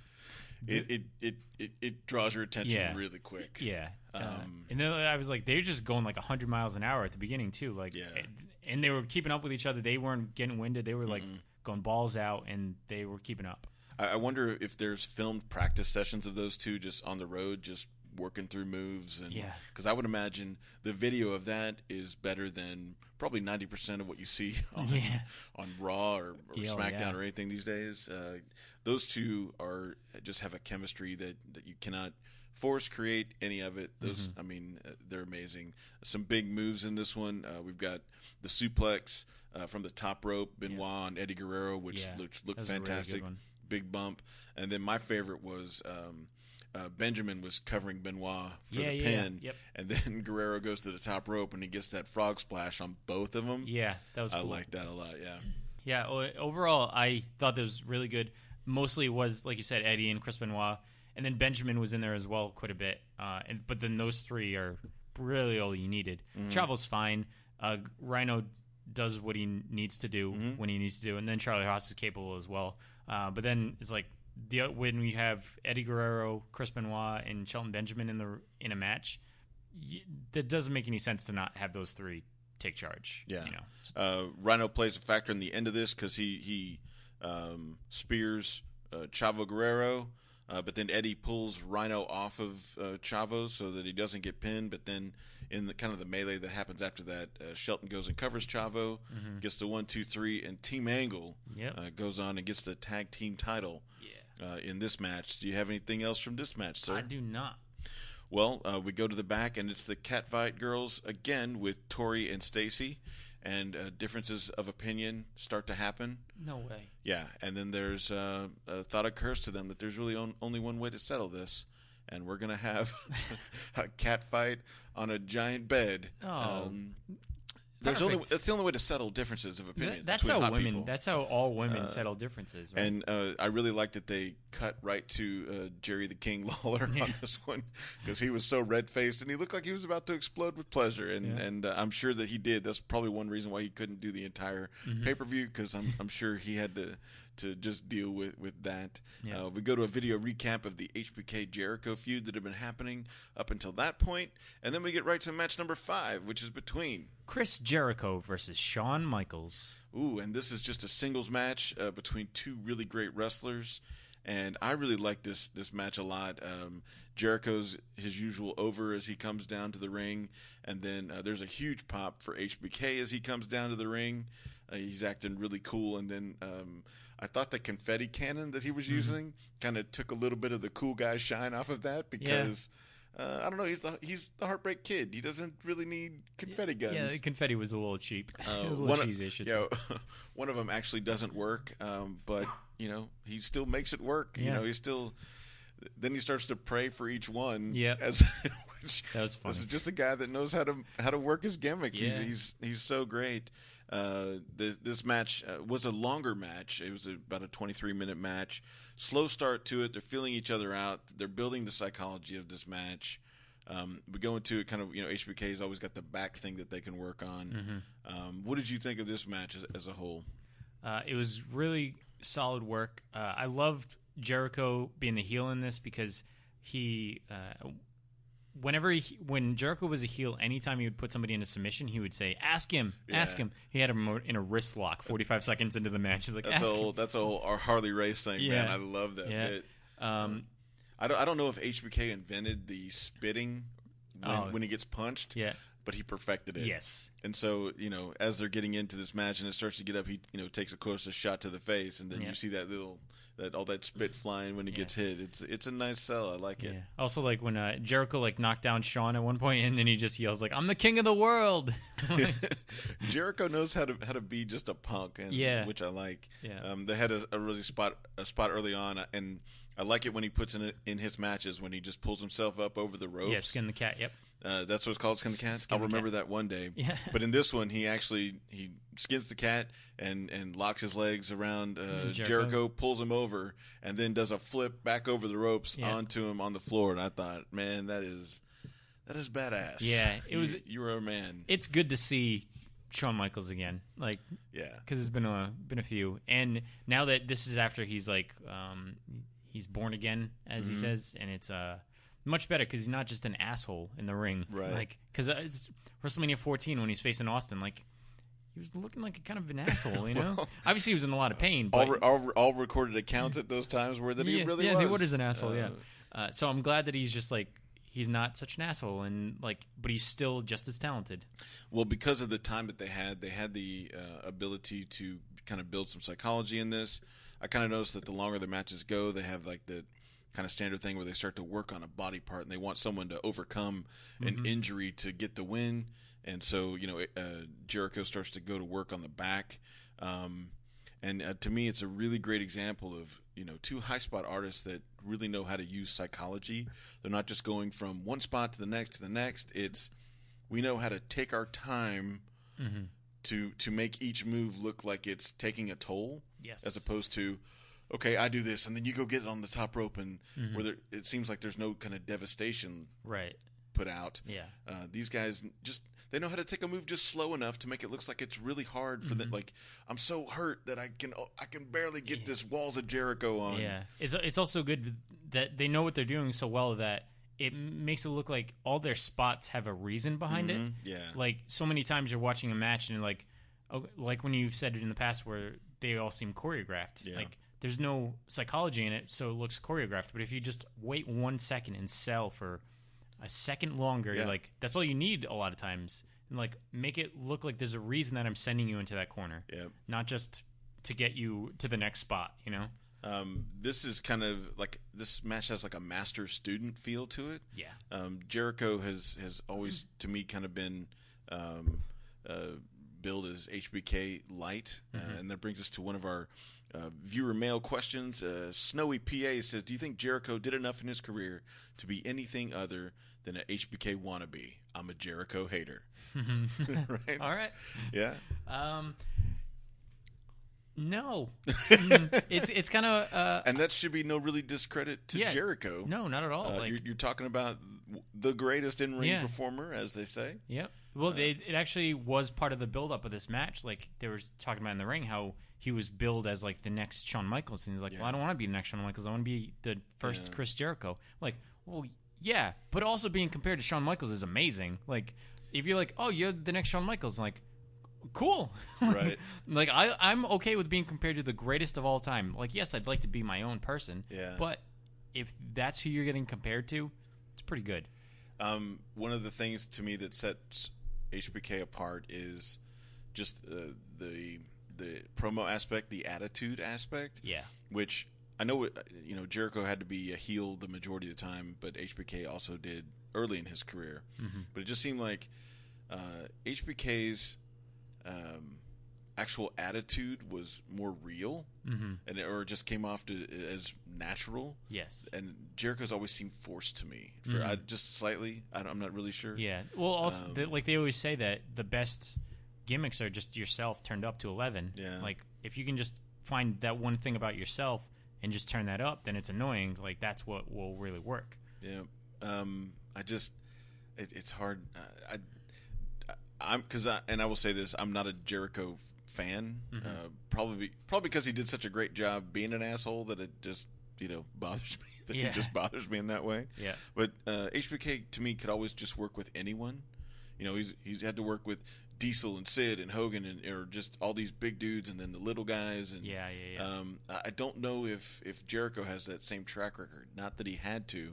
it draws your attention really quick. Yeah. And then I was like, they're just going like 100 miles an hour at the beginning too. Like, and they were keeping up with each other. They weren't getting winded. They were like going balls out, and they were keeping up. I wonder if there's filmed practice sessions of those 2 just on the road, just working through moves. And because I would imagine the video of that is better than probably 90% of what you see on Raw or SmackDown or anything these days. Those 2 just have a chemistry that you cannot force create any of it. Those, I mean, they're amazing. Some big moves in this one. We've got the suplex from the top rope, Benoit and Eddie Guerrero, which looked fantastic. Really big bump. And then my favorite was Benjamin was covering Benoit for the pin, and then Guerrero goes to the top rope and he gets that frog splash on both of them. Yeah, that was cool. I liked that a lot. Yeah. Overall, I thought that was really good. Mostly was, like you said, Eddie and Chris Benoit, and then Benjamin was in there as well quite a bit. But then those 3 are really all you needed. Chavo's fine. Rhino does what he needs to do when he needs to do, and then Charlie Haas is capable as well. But then it's like when we have Eddie Guerrero, Chris Benoit, and Shelton Benjamin in a match, that doesn't make any sense to not have those three take charge. Yeah. You know? Rhino plays a factor in the end of this because he spears Chavo Guerrero, but then Eddie pulls Rhino off of Chavo so that he doesn't get pinned. But then in the kind of the melee that happens after that, Shelton goes and covers Chavo, gets the 1-2-3, and Team Angle goes on and gets the tag team title in this match. Do you have anything else from this match, sir? I do not. Well, we go to the back, and it's the Catfight girls again with Tori and Stacy, and differences of opinion start to happen. No way. Yeah, and then there's a thought occurs to them that there's really only one way to settle this, and we're going to have a catfight on a giant bed. Oh. That's the only way to settle differences of opinion. That's between how hot women. people. That's how all women settle differences. Right? And I really like that they cut right to Jerry the King Lawler on this one because he was so red faced and he looked like he was about to explode with pleasure. And I'm sure that he did. That's probably one reason why he couldn't do the entire pay per view because I'm sure he had to just deal with that. Yeah. We go to a video recap of the HBK Jericho feud that had been happening up until that point, and then we get right to match number 5, which is between Chris Jericho versus Shawn Michaels. Ooh, and this is just a singles match between two really great wrestlers, and I really like this match a lot. Jericho's his usual over as he comes down to the ring, and then there's a huge pop for HBK as he comes down to the ring. He's acting really cool, and then I thought the confetti cannon that he was using kind of took a little bit of the cool guy shine off of that because I don't know, he's the Heartbreak Kid. He doesn't really need confetti guns. Yeah, the confetti was a little cheap. A little cheesy, I should say. One of them actually doesn't work, but he still makes it work. Yeah. He still. Then he starts to pray for each one. Yeah, that was funny. This is just a guy that knows how to work his gimmick. Yeah. He's so great. This match was a longer match. It was about a 23-minute match. Slow start to it. They're feeling each other out. They're building the psychology of this match. We go into it kind of, HBK's always got the back thing that they can work on. What did you think of this match as a whole? It was really solid work. I loved Jericho being the heel in this because he... when Jericho was a heel, anytime he would put somebody into submission, he would say, "Ask him, ask him." He had him in a wrist lock 45 seconds into the match. He's like, "That's a whole our Harley Race thing, man. I love that bit." I don't know if HBK invented the spitting when he gets punched. Yeah. But he perfected it. Yes. And so, as they're getting into this match and it starts to get up, he takes a closer shot to the face, and then you see all that spit flying when he gets hit. It's a nice sell. I like it. Also, like when Jericho knocked down Shawn at one point, and then he just yells like, "I'm the king of the world." Jericho knows how to be just a punk, which I like. Yeah. They had a really spot early on, and I like it when he puts in his matches when he just pulls himself up over the ropes. Yeah, skin the cat. Yep. That's what it's called, skin the cat. I'll remember that one day. Yeah. But in this one, he skins the cat and locks his legs around Jericho, pulls him over, and then does a flip back over the ropes onto him on the floor. And I thought, man, that is badass. Yeah, you were a man. It's good to see Shawn Michaels again, because it's been a few, and now that this is after he's he's born again, as he says, and it's much better because he's not just an asshole in the ring, right? Because it's WrestleMania 14 when he's facing Austin, he was looking like a kind of an asshole, well, obviously he was in a lot of pain. But all recorded accounts at those times were that he really was. Yeah, he was an asshole. So I'm glad that he's just he's not such an asshole, and but he's still just as talented. Well, because of the time that they had the ability to kind of build some psychology in this. I kind of noticed that the longer the matches go, they have the kind of standard thing where they start to work on a body part and they want someone to overcome an injury to get the win. And so, Jericho starts to go to work on the back. And to me, it's a really great example of, two high spot artists that really know how to use psychology. They're not just going from one spot to the next. It's, we know how to take our time to make each move look like it's taking a toll. Yes. As opposed to, okay, I do this, and then you go get it on the top rope, and where it seems like there's no kind of devastation right put out. Yeah. These guys they know how to take a move just slow enough to make it look like it's really hard for them. Like, I'm so hurt that I can barely get this Walls of Jericho on. Yeah, it's also good that they know what they're doing so well that it makes it look like all their spots have a reason behind it. Yeah. Like, so many times you're watching a match and like when you've said it in the past where they all seem choreographed. Yeah. Like, there's no psychology in it, so it looks choreographed. But if you just wait 1 second and sell for a second longer, you're like, that's all you need a lot of times. And, like, make it look like there's a reason that I'm sending you into that corner. Yeah. Not just to get you to the next spot, you know? This is kind of like, this match has like a master-student feel to it. Yeah. Jericho has always, to me, kind of been billed as HBK light. And that brings us to one of our viewer mail questions. Snowy PA says, do you think Jericho did enough in his career to be anything other than an HBK wannabe? I'm a Jericho hater. Right? All right. Yeah. No. It's kind of... and that should be no really discredit to Jericho. No, not at all. You're talking about the greatest in-ring performer, as they say. Yep. Well, it actually was part of the build-up of this match. Like, they were talking about in the ring how he was billed as, like, the next Shawn Michaels. And he's like, well, I don't want to be the next Shawn Michaels. I want to be the first Chris Jericho. Like, well, yeah. But also being compared to Shawn Michaels is amazing. Like, if you're like, oh, you're the next Shawn Michaels, like, cool. Right. Like, I'm okay with being compared to the greatest of all time. Like, yes, I'd like to be my own person. Yeah. But if that's who you're getting compared to, it's pretty good. One of the things to me that sets HBK apart is just the promo aspect, the attitude aspect. Yeah. Which I know, Jericho had to be a heel the majority of the time, but HBK also did early in his career. Mm-hmm. But it just seemed like HBK's actual attitude was more real, or it just came off as natural. Yes. And Jericho's always seemed forced to me, just slightly. I'm not really sure. Yeah. Well, also, like they always say that the best gimmicks are just yourself turned up to 11. Yeah. Like, if you can just find that one thing about yourself and just turn that up, then it's annoying. Like, that's what will really work. Yeah. It's hard. And I will say this: I'm not a Jericho fan. Probably because he did such a great job being an asshole that it just bothers me. He just bothers me in that way. Yeah. But HBK to me could always just work with anyone. He's had to work with Diesel and Sid and Hogan or just all these big dudes and then the little guys. And yeah. I don't know if Jericho has that same track record. Not that he had to.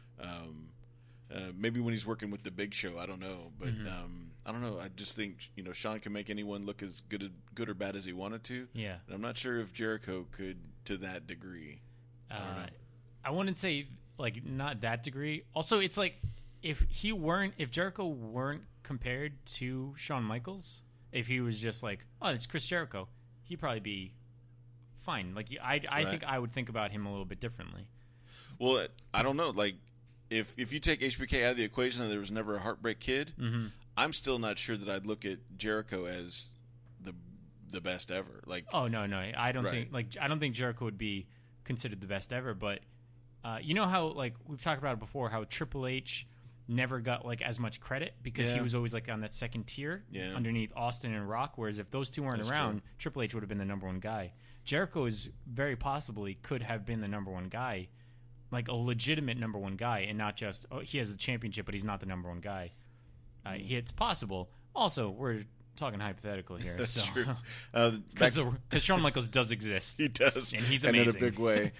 Maybe when he's working with the Big Show, I don't know. But I don't know. I just think Shawn can make anyone look as good or bad as he wanted to. Yeah. And I'm not sure if Jericho could to that degree. I wouldn't say like not that degree. Also, it's like if Jericho weren't compared to Shawn Michaels, if he was just like, oh, it's Chris Jericho, he'd probably be fine. Like I think I would think about him a little bit differently. Well, I don't know. Like if you take HBK out of the equation and there was never a Heartbreak Kid, I'm still not sure that I'd look at Jericho as the best ever. Like, oh no, I don't think Jericho would be considered the best ever. But you know how, like, we've talked about it before, how Triple H never got like as much credit because he was always like on that second tier underneath Austin and Rock. Whereas if those two weren't around, Triple H would have been the number one guy. Jericho is very possibly could have been the number one guy, like a legitimate number one guy, and not just he has the championship, but he's not the number one guy. It's possible. Also, we're talking hypothetical here. That's true. Because Shawn Michaels does exist. He does, and he's amazing in a big way.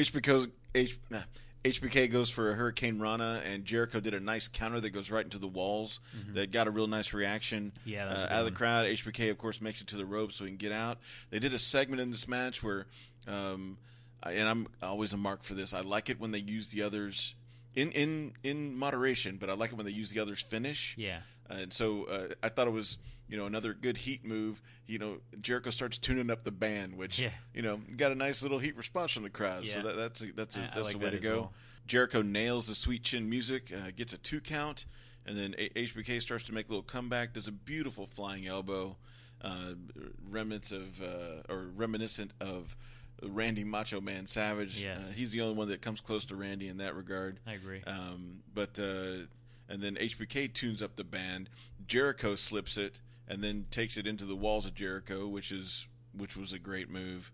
HBK goes for a Hurricane Rana, and Jericho did a nice counter that goes right into the walls. That got a real nice reaction out of the crowd. HBK, of course, makes it to the ropes so he can get out. They did a segment in this match where, and I'm always a mark for this, I like it when they use the others in moderation, but I like it when they use the others' finish. Yeah. And so I thought it was another good heat move. Jericho starts tuning up the band, which got a nice little heat response from the crowd. Yeah. So that's the way to go. Well. Jericho nails the Sweet Chin music, gets a 2 count, and then HBK starts to make a little comeback. Does a beautiful flying elbow, reminiscent of Randy Macho Man Savage. Yes. He's the only one that comes close to Randy in that regard. I agree. But and then HBK tunes up the band. Jericho slips it and then takes it into the walls of Jericho, which was a great move.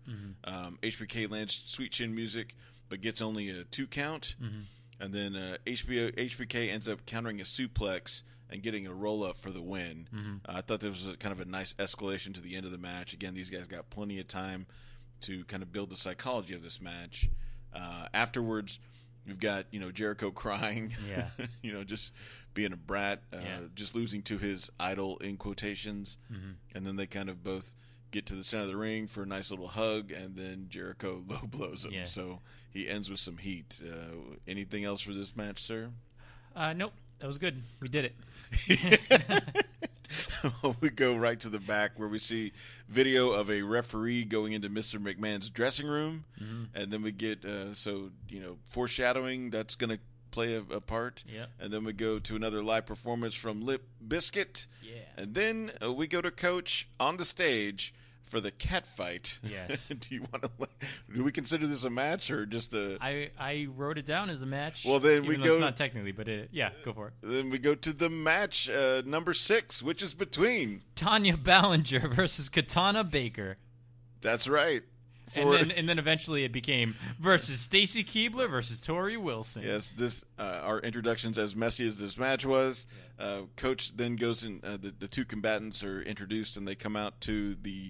HBK lands Sweet Chin Music, but gets only a 2 count. And then HBK ends up countering a suplex and getting a roll-up for the win. I thought this was kind of a nice escalation to the end of the match. Again, these guys got plenty of time to kind of build the psychology of this match. Afterwards, you've got, Jericho crying, just being a brat, just losing to his idol in quotations. And then they kind of both get to the center of the ring for a nice little hug, and then Jericho low blows him. Yeah. So he ends with some heat. Anything else for this match, sir? Nope. That was good. We did it. We go right to the back where we see video of a referee going into Mr. McMahon's dressing room, and then we get foreshadowing that's going to play a part. Yep. And then we go to another live performance from Limp Bizkit. Yeah. And then we go to Coach on the stage for the cat fight. Yes. Do we consider this a match or just a? I wrote it down as a match. Well, then even though it's not technically, but go for it. Then we go to the match number 6, which is between Tanya Ballinger versus Katana Baker. That's right. And then eventually it became versus Stacy Keibler versus Tori Wilson. Yes, this our introductions, as messy as this match was. Coach then goes in. The two combatants are introduced, and they come out to the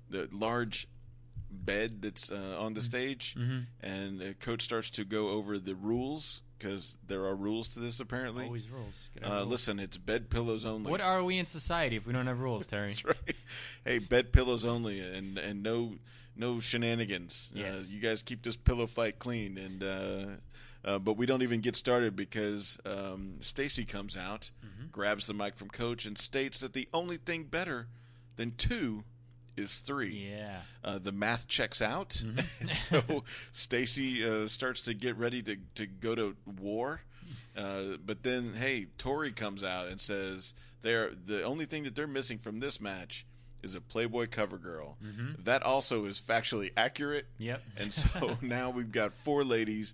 large bed that's on the stage, and Coach starts to go over the rules, because there are rules to this apparently. Always rules. Listen, it's bed pillows only. What are we in society if we don't have rules, Terry? That's right. Hey, bed pillows only, and no shenanigans. Yes. You guys keep this pillow fight clean, and but we don't even get started because Stacy comes out, grabs the mic from Coach, and states that the only thing better than 2 is 3. Yeah. The math checks out, and so Stacy starts to get ready to go to war. But then, hey, Tori comes out and says the only thing that they're missing from this match is a Playboy cover girl. That also is factually accurate. Yep. And so now we've got 4 ladies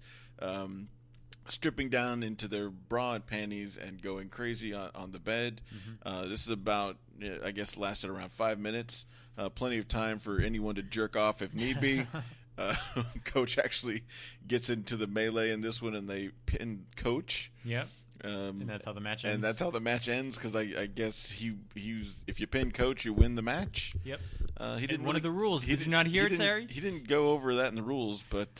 stripping down into their bra and panties and going crazy on the bed. This is about, I guess, lasted around 5 minutes. Plenty of time for anyone to jerk off if need be. Coach actually gets into the melee in this one, and they pin Coach. Yep. And that's how the match ends. And that's how the match ends, because I guess he if you pin Coach, you win the match. Yep. He didn't. One of the rules. Did you not hear it, Terry? He didn't go over that in the rules, but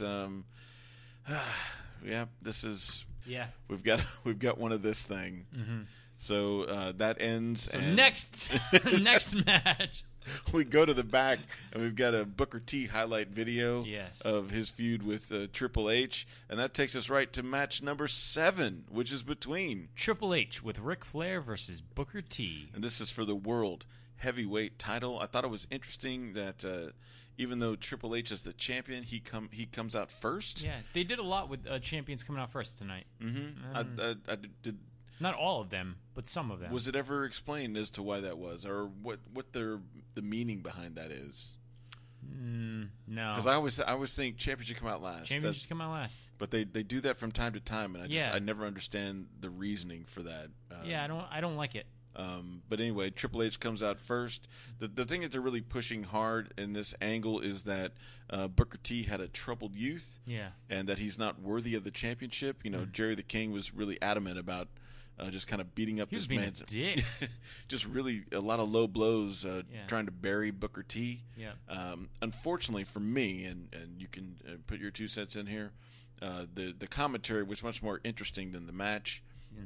yeah, this is. Yeah. We've got one of this thing. So that ends. So next match. We go to the back, and we've got a Booker T highlight video Yes. of his feud with Triple H, and that takes us right to match number 7, which is between Triple H with Ric Flair versus Booker T. And this is for the World Heavyweight title. I thought it was interesting that even though Triple H is the champion, he comes out first. Yeah, they did a lot with champions coming out first tonight. I did. Not all of them, but some of them. Was it ever explained as to why that was, or what the meaning behind that is? No, because I always think champions should come out last. Champions should come out last. But they do that from time to time, and I never understand the reasoning for that. I don't like it. But anyway, Triple H comes out first. The thing that they're really pushing hard in this angle is that Booker T had a troubled youth, and that he's not worthy of the championship. Jerry the King was really adamant about just kind of beating up this man. He was being a dick. Just really a lot of low blows, trying to bury Booker T. Yeah. Unfortunately for me, and you can put your 2 cents in here, the commentary was much more interesting than the match.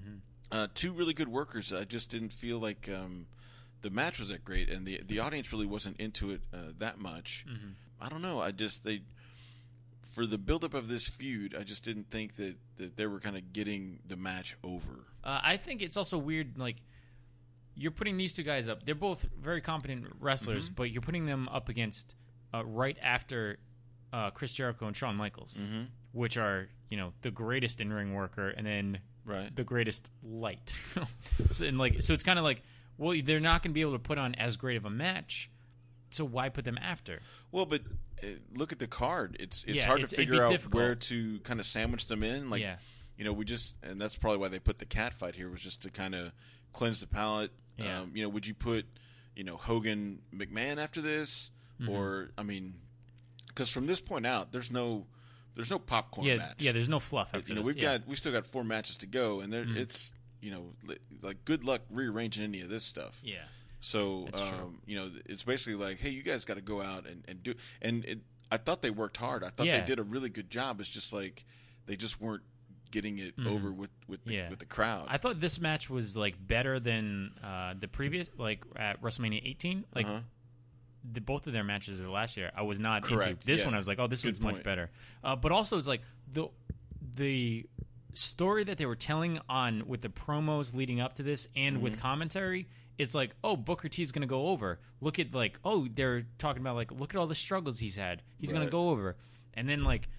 2 really good workers. I just didn't feel like the match was that great, and the audience really wasn't into it that much. I don't know. For the buildup of this feud, I just didn't think that they were kind of getting the match over. I think it's also weird, like, you're putting these 2 guys up. They're both very competent wrestlers, but you're putting them up against right after Chris Jericho and Shawn Michaels, which are, the greatest in-ring worker, and then the greatest light. So it's kind of like, well, they're not going to be able to put on as great of a match, so why put them after? Well, but look at the card. It's hard to figure out where to kind of sandwich them in. and that's probably why they put the cat fight here, was just to kind of cleanse the palate. Yeah. Would you put, Hogan McMahon after this, or because from this point out, there's no popcorn match. Yeah, there's no fluff after this. We've still got 4 matches to go, and it's like good luck rearranging any of this stuff. Yeah. So it's basically like, hey, you guys got to go out and do. And I thought they worked hard. I thought they did a really good job. It's just like they just weren't getting it over with the crowd. I thought this match was like better than the previous, like at WrestleMania 18. Like both of their matches of the last year, I was not into. This one, I was like, oh, this one's much better. But also, it's like the story that they were telling on with the promos leading up to this and with commentary. It's like, oh, Booker T's going to go over. Look at, like, oh, they're talking about, like, look at all the struggles he's had. He's going to go over. And then, like,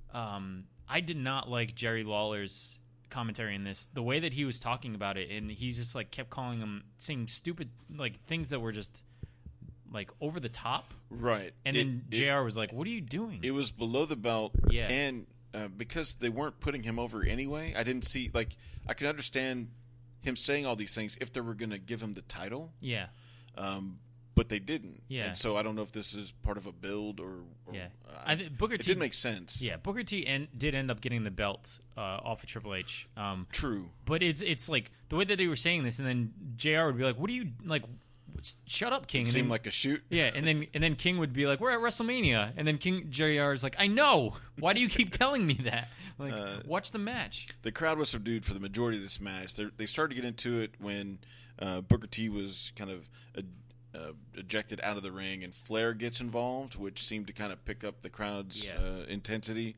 I did not like Jerry Lawler's commentary in this. The way that he was talking about it, and he just, like, kept calling him, saying stupid, like, things that were just, like, over the top. Right. And then JR was like, what are you doing? It was below the belt. Yeah. And because they weren't putting him over anyway, I didn't see, like, I could understand him saying all these things if they were going to give him the title. Yeah. But they didn't. Yeah. And so I don't know if this is part of a build or yeah. Booker T. It didn't make sense. Yeah, Booker T did end up getting the belt off of Triple H. True. But it's like the way that they were saying this, and then JR would be like, what do you, like, shut up, King. It seemed like a shoot. Yeah, and then King would be like, we're at WrestleMania. And then JR is like, I know. Why do you keep telling me that? Like, watch the match. The crowd was subdued for the majority of this match. They started to get into it when Booker T was kind of ejected out of the ring, and Flair gets involved, which seemed to kind of pick up the crowd's intensity.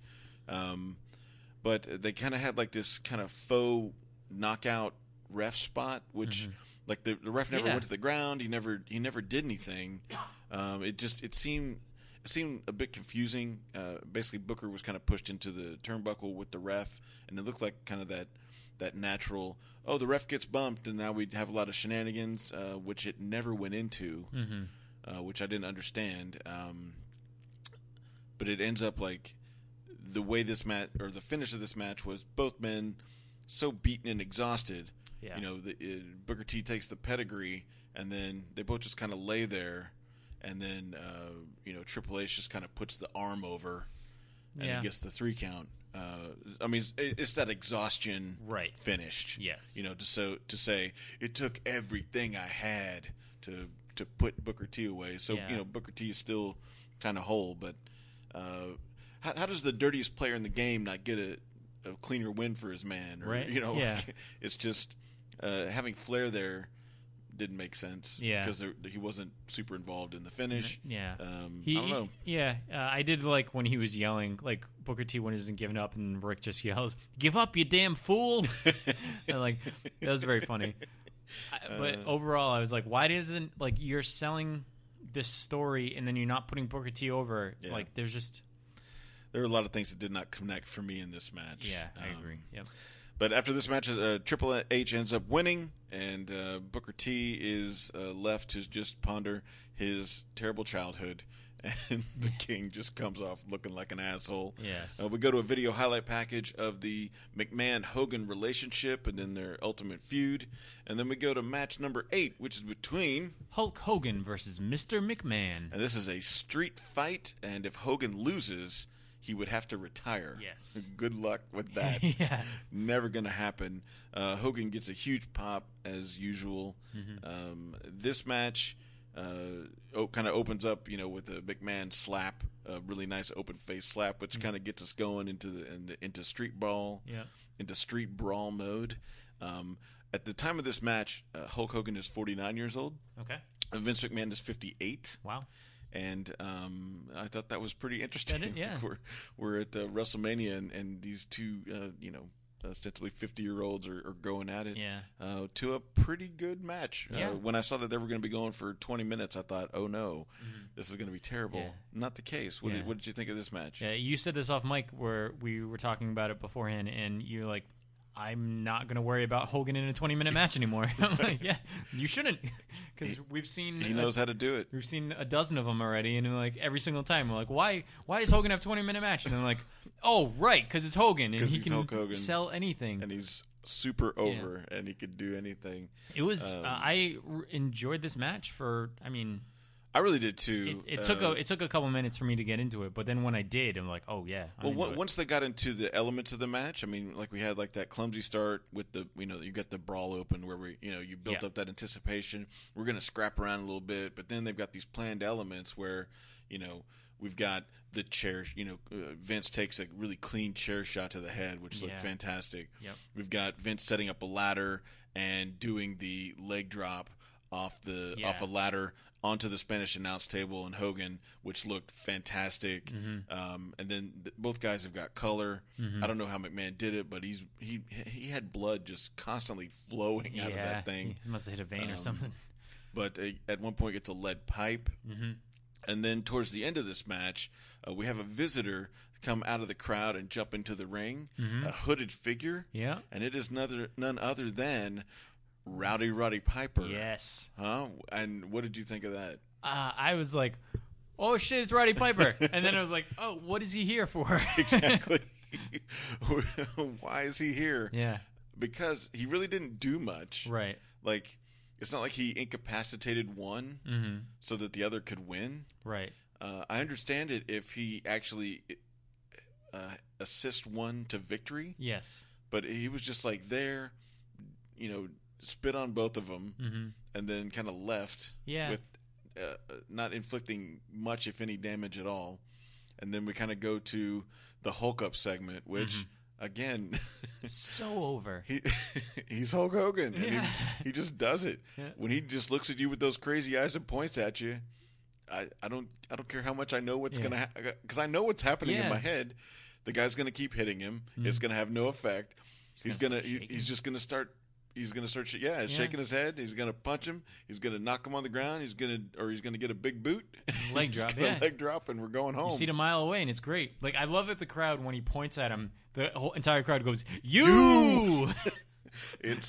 But they kind of had like this kind of faux knockout ref spot, which like the ref never went to the ground. He never did anything. It seemed a bit confusing. Basically, Booker was kind of pushed into the turnbuckle with the ref, and it looked like kind of that natural, oh, the ref gets bumped, and now we have a lot of shenanigans, which it never went into, which I didn't understand. But it ends up like the way this match, or the finish of this match, was both men so beaten and exhausted. Yeah. Booker T takes the pedigree, and then they both just kind of lay there. And then, Triple H just kind of puts the arm over, and he gets the 3 count. It's that exhaustion finished. Yes. To say it took everything I had to put Booker T away. So Booker T is still kind of whole. But how does the dirtiest player in the game not get a cleaner win for his man? Or, it's just having Flair there didn't make sense. Yeah, because he wasn't super involved in the finish. Yeah, I don't know. I did like when he was yelling, like Booker T when he isn't giving up, and Rick just yells, "Give up, you damn fool!" And like that was very funny. But overall, I was like, why doesn't like you're selling this story and then you're not putting Booker T over? Yeah. Like there were a lot of things that did not connect for me in this match. Yeah, I agree. Yep. But after this match, Triple H ends up winning, and Booker T is left to just ponder his terrible childhood, and the King just comes off looking like an asshole. Yes. We go to a video highlight package of the McMahon-Hogan relationship and then their ultimate feud, and then we go to match number 8, which is between Hulk Hogan versus Mr. McMahon. And this is a street fight, and if Hogan loses, he would have to retire. Yes. Good luck with that. Yeah. Never going to happen. Hogan gets a huge pop as usual. This match kind of opens up, with a McMahon slap, a really nice open face slap, which kind of gets us going into street brawl, into street brawl mode. At the time of this match, Hulk Hogan is 49 years old. Okay. Vince McMahon is 58. Wow. And I thought that was pretty interesting. Yeah. We're at WrestleMania, and these two, ostensibly 50-year-olds are going at it to a pretty good match. Yeah. When I saw that they were going to be going for 20 minutes, I thought, oh, no, this is going to be terrible. Yeah. Not the case. What did you think of this match? Yeah, you said this off mic where we were talking about it beforehand, and you're like, I'm not going to worry about Hogan in a 20-minute match anymore. I'm like, yeah, you shouldn't, because we've seen he knows how to do it. We've seen a dozen of them already, and like every single time we're like, why does Hogan have 20-minute match? And then like, oh right, because it's Hogan and he can sell anything, and he's super over, and he could do anything. It was I enjoyed this match for. I mean, I really did too. It took a couple minutes for me to get into it, but then when I did, I'm like, oh yeah. Once they got into the elements of the match, I mean, like we had like that clumsy start with the, you got the brawl open where you built up that anticipation. We're gonna scrap around a little bit, but then they've got these planned elements where, we've got the chair. Vince takes a really clean chair shot to the head, which looked fantastic. Yep. We've got Vince setting up a ladder and doing the leg drop off a ladder onto the Spanish announce table and Hogan, which looked fantastic. Mm-hmm. And then both guys have got color. Mm-hmm. I don't know how McMahon did it, but he had blood just constantly flowing out of that thing. He must have hit a vein or something. But at one point, gets a lead pipe. Mm-hmm. And then towards the end of this match, we have a visitor come out of the crowd and jump into the ring, a hooded figure. Yeah. And it is none other than Roddy Piper. Yes. Huh? And what did you think of that? I was like, oh shit, it's Roddy Piper. And then I was like, oh, what is he here for? Exactly. Why is he here? Yeah. Because he really didn't do much. Right. Like, it's not like he incapacitated one so that the other could win. Right. I understand it if he actually assist one to victory. Yes. But he was just like there, spit on both of them, and then kind of left with not inflicting much, if any, damage at all. And then we kind of go to the Hulk up segment, which, again... so over. He's Hulk Hogan, and he just does it. Yeah. When he just looks at you with those crazy eyes and points at you, I don't care how much I know what's going to happen, because I know what's happening in my head. The guy's going to keep hitting him. It's going to have no effect. He's just going to start shaking his head. He's going to punch him. He's going to knock him on the ground. He's going to get a big boot. Leg drop, leg drop, and we're going home. You see it a mile away, and it's great. Like, I love it. The crowd, when he points at him, the whole entire crowd goes, "You!" It's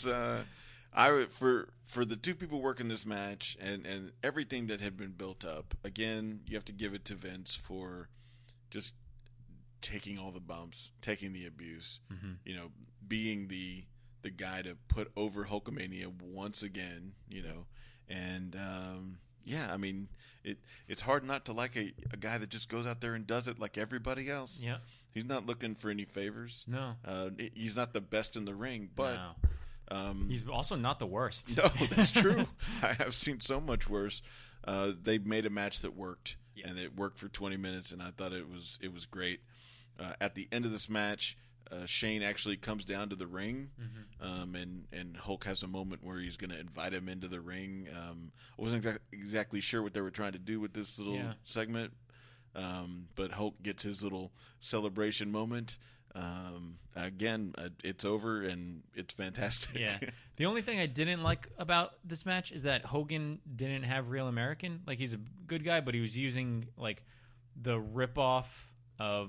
for the two people working this match and everything that had been built up. Again, you have to give it to Vince for just taking all the bumps, taking the abuse, being the guy to put over Hulkamania once again, and I mean, it's hard not to like a guy that just goes out there and does it like everybody else. Yeah, he's not looking for any favors. No, he's not the best in the ring, but he's also not the worst. No, that's true. I have seen so much worse. They made a match that worked, and it worked for 20 minutes, and I thought it was great. At the end of this match, Shane actually comes down to the ring, and Hulk has a moment where he's going to invite him into the ring. I wasn't exactly sure what they were trying to do with this little segment, but Hulk gets his little celebration moment. Again, it's over, and it's fantastic. Yeah. The only thing I didn't like about this match is that Hogan didn't have Real American. Like, he's a good guy, but he was using, like, the ripoff of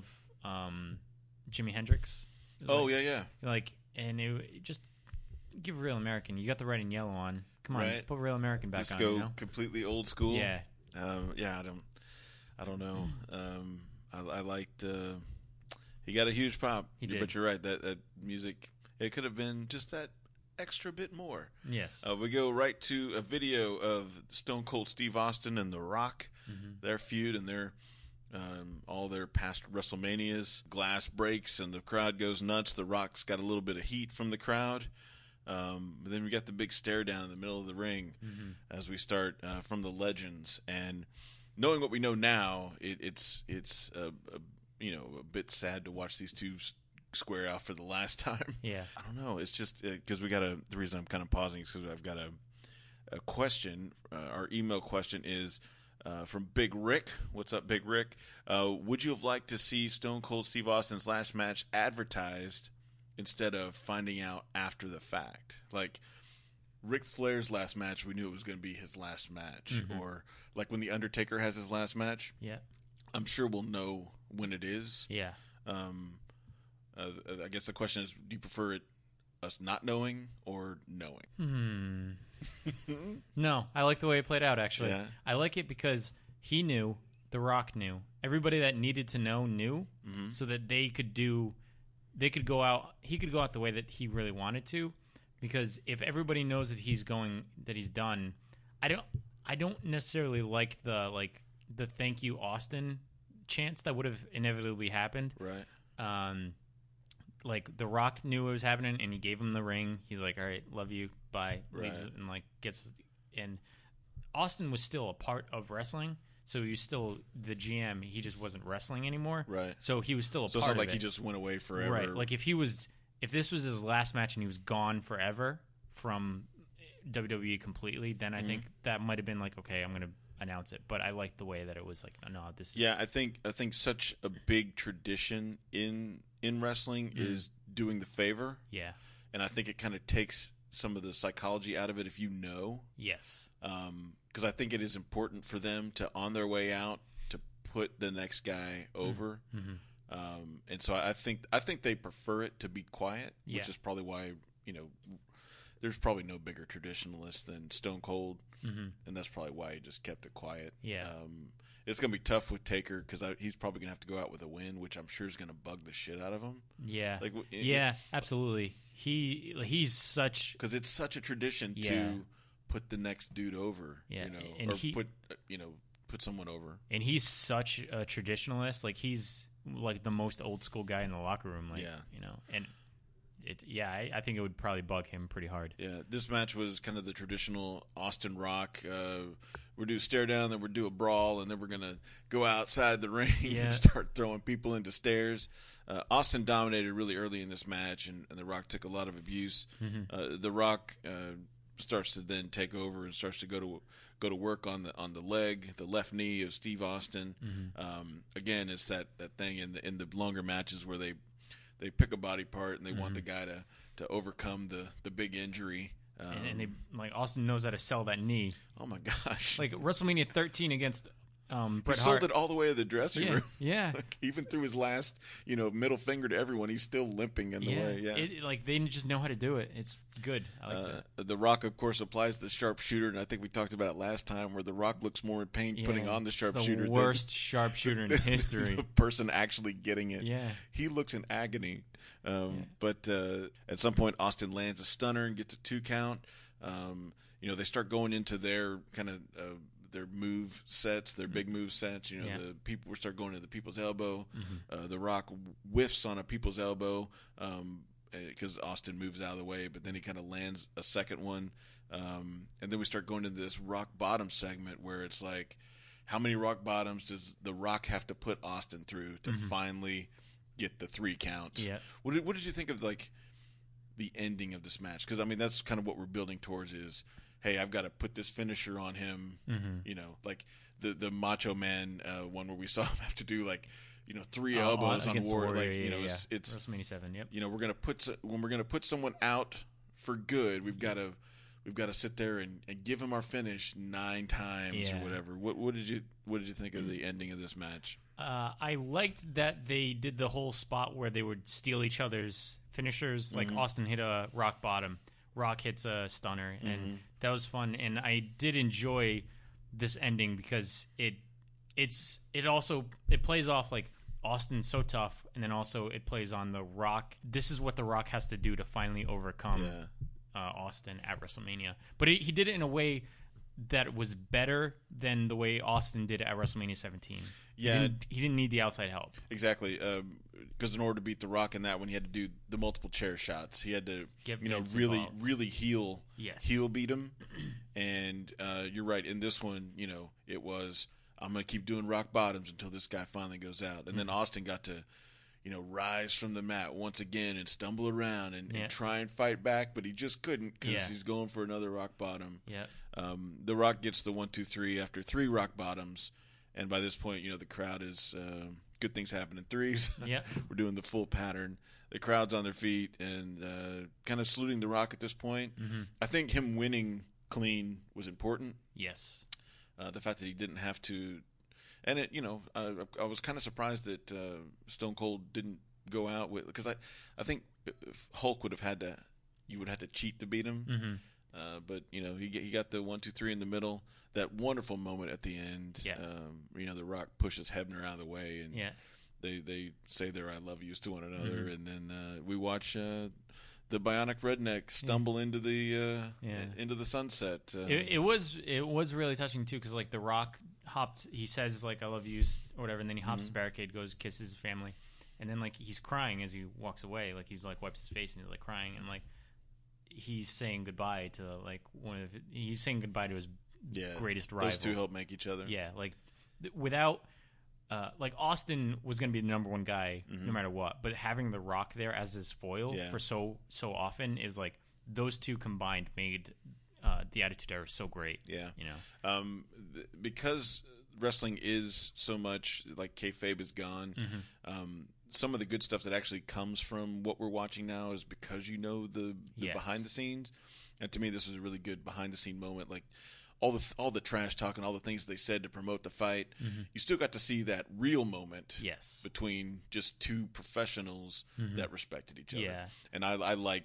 Jimi Hendrix. Yeah. Like, and it just give Real American. You got the red and yellow on. Come on, just put Real American back on. Let's go completely old school. Yeah. I don't know. I liked. He got a huge pop. He did. But you're right. That music, it could have been just that extra bit more. Yes. We go right to a video of Stone Cold Steve Austin and The Rock, their feud and their all their past WrestleManias. Glass breaks and the crowd goes nuts. The Rock's got a little bit of heat from the crowd. But then we got the big stare down in the middle of the ring as we start from the Legends. And knowing what we know now, it's a bit sad to watch these two square out for the last time. Yeah. I don't know. It's just because the reason I'm kind of pausing is because I've got a question. Our email question is from Big Rick. What's up, Big Rick? Would you have liked to see Stone Cold Steve Austin's last match advertised instead of finding out after the fact? Like, Ric Flair's last match, we knew it was going to be his last match. Or like when The Undertaker has his last match. Yeah. I'm sure we'll know when it is. Yeah. I guess the question is, do you prefer it us not knowing or knowing? No, I like the way it played out, actually. Yeah. I like it because he knew, The Rock knew, everybody that needed to know knew, so that he could go out the way that he really wanted to, because if everybody knows that he's done, I don't necessarily like the thank you Austin chants that would have inevitably happened. Right. Like The Rock knew it was happening, and he gave him the ring. He's like, "All right, love you, bye." Leaves it and gets. And Austin was still a part of wrestling, so he was still the GM. He just wasn't wrestling anymore. Right. So he was still a So part it's not of like it. he just went away forever. Right. Like if this was his last match and he was gone forever from WWE completely, then I think that might have been like, okay, I'm going to announce it. But I liked the way that it was like, no, this is... Yeah, I think such a big tradition in wrestling is doing the favor. Yeah. And I think it kind of takes some of the psychology out of it if you know. Yes. Because I think it is important for them to, on their way out, to put the next guy over. And so I think they prefer it to be quiet, which is probably why, there's probably no bigger traditionalist than Stone Cold, and that's probably why he just kept it quiet. Yeah. It's going to be tough with Taker because he's probably going to have to go out with a win, which I'm sure is going to bug the shit out of him. Yeah. Yeah, absolutely. He's such... Because it's such a tradition to put the next dude over, and put someone over. And he's such a traditionalist. Like, he's like the most old school guy in the locker room. Like, and I think it would probably bug him pretty hard. Yeah, this match was kind of the traditional Austin Rock. We're do a stare down, then we're do a brawl, and then we're gonna go outside the ring and start throwing people into stairs. Austin dominated really early in this match, and The Rock took a lot of abuse. The Rock starts to then take over and starts to go to work on the leg, the left knee of Steve Austin. Again, it's that thing in the longer matches where they pick a body part and they want the guy to overcome the big injury. And they Austin knows how to sell that knee. Oh my gosh! Like WrestleMania 13 against Bret Hart. He sold it all the way to the dressing room. Yeah. Even through his last, middle finger to everyone, he's still limping in the way. Yeah. They just know how to do it. It's good. I like that. The Rock, of course, applies the sharpshooter, and I think we talked about it last time, where The Rock looks more in pain putting on the sharpshooter. The worst sharpshooter in history. The person actually getting it. Yeah. He looks in agony. But at some point, Austin lands a stunner and gets a 2 count. They start going into their kind of their move sets, their big move sets. The people start going to the people's elbow. The Rock whiffs on a people's elbow because Austin moves out of the way, but then he kind of lands a second one. And then we start going into this rock bottom segment where it's like, how many rock bottoms does The Rock have to put Austin through to finally get the 3 count? Yeah. What did you think of the ending of this match? Because that's kind of what we're building towards is, hey, I've got to put this finisher on him. Like the Macho Man one where we saw him have to do 3 elbows on Warrior. It's WrestleMania 7. Yep. We're gonna put someone out for good. We've got to sit there and give him our finish 9 times or whatever. What did you think of the ending of this match? I liked that they did the whole spot where they would steal each other's finishers. Like Austin hit a rock bottom, Rock hits a stunner, and that was fun. And I did enjoy this ending because it plays off like Austin's so tough, and then also it plays on The Rock. This is what The Rock has to do to finally overcome Austin at WrestleMania. But he did it in a way that was better than the way Austin did it at WrestleMania 17. Yeah, he didn't need the outside help. Exactly, because in order to beat The Rock in that one, he had to do the multiple chair shots. He had to, really heel beat him. And you're right. In this one, it was, I'm going to keep doing rock bottoms until this guy finally goes out. And then Austin got to, rise from the mat once again and stumble around and try and fight back, but he just couldn't because he's going for another rock bottom. Yeah. The Rock gets the 1, 2, 3 after 3 rock bottoms, and by this point, the crowd is good things happen in threes. Yeah. We're doing the full pattern. The crowd's on their feet and kind of saluting The Rock at this point. I think him winning clean was important. Yes. The fact that he didn't have to. And I was kind of surprised that Stone Cold didn't go out with, because I think Hulk would have had to you would have to cheat to beat him. Mm-hmm. But he got the 1, 2, 3 in the middle. That wonderful moment at the end. Yeah. The Rock pushes Hebner out of the way, and they say their "I love yous" to one another, and then we watch the Bionic Redneck stumble into the sunset. It was really touching too, because like the Rock hopped, he says like "I love yous" or whatever, and then he hops the barricade, goes kisses his family, and then like he's crying as he walks away, like he's like wipes his face and he's like crying, and like he's saying goodbye to like he's saying goodbye to his greatest rival. Those two help make each other. Yeah, like without like Austin was going to be the number one guy no matter what, but having The Rock there as his foil for so often is like those two combined made the Attitude Era so great. Yeah, because wrestling is so much like kayfabe is gone. Some of the good stuff that actually comes from what we're watching now is because the behind the scenes, and to me this was a really good behind the scene moment. Like all the trash talk and all the things they said to promote the fight, you still got to see that real moment between just two professionals that respected each other. Yeah. And I like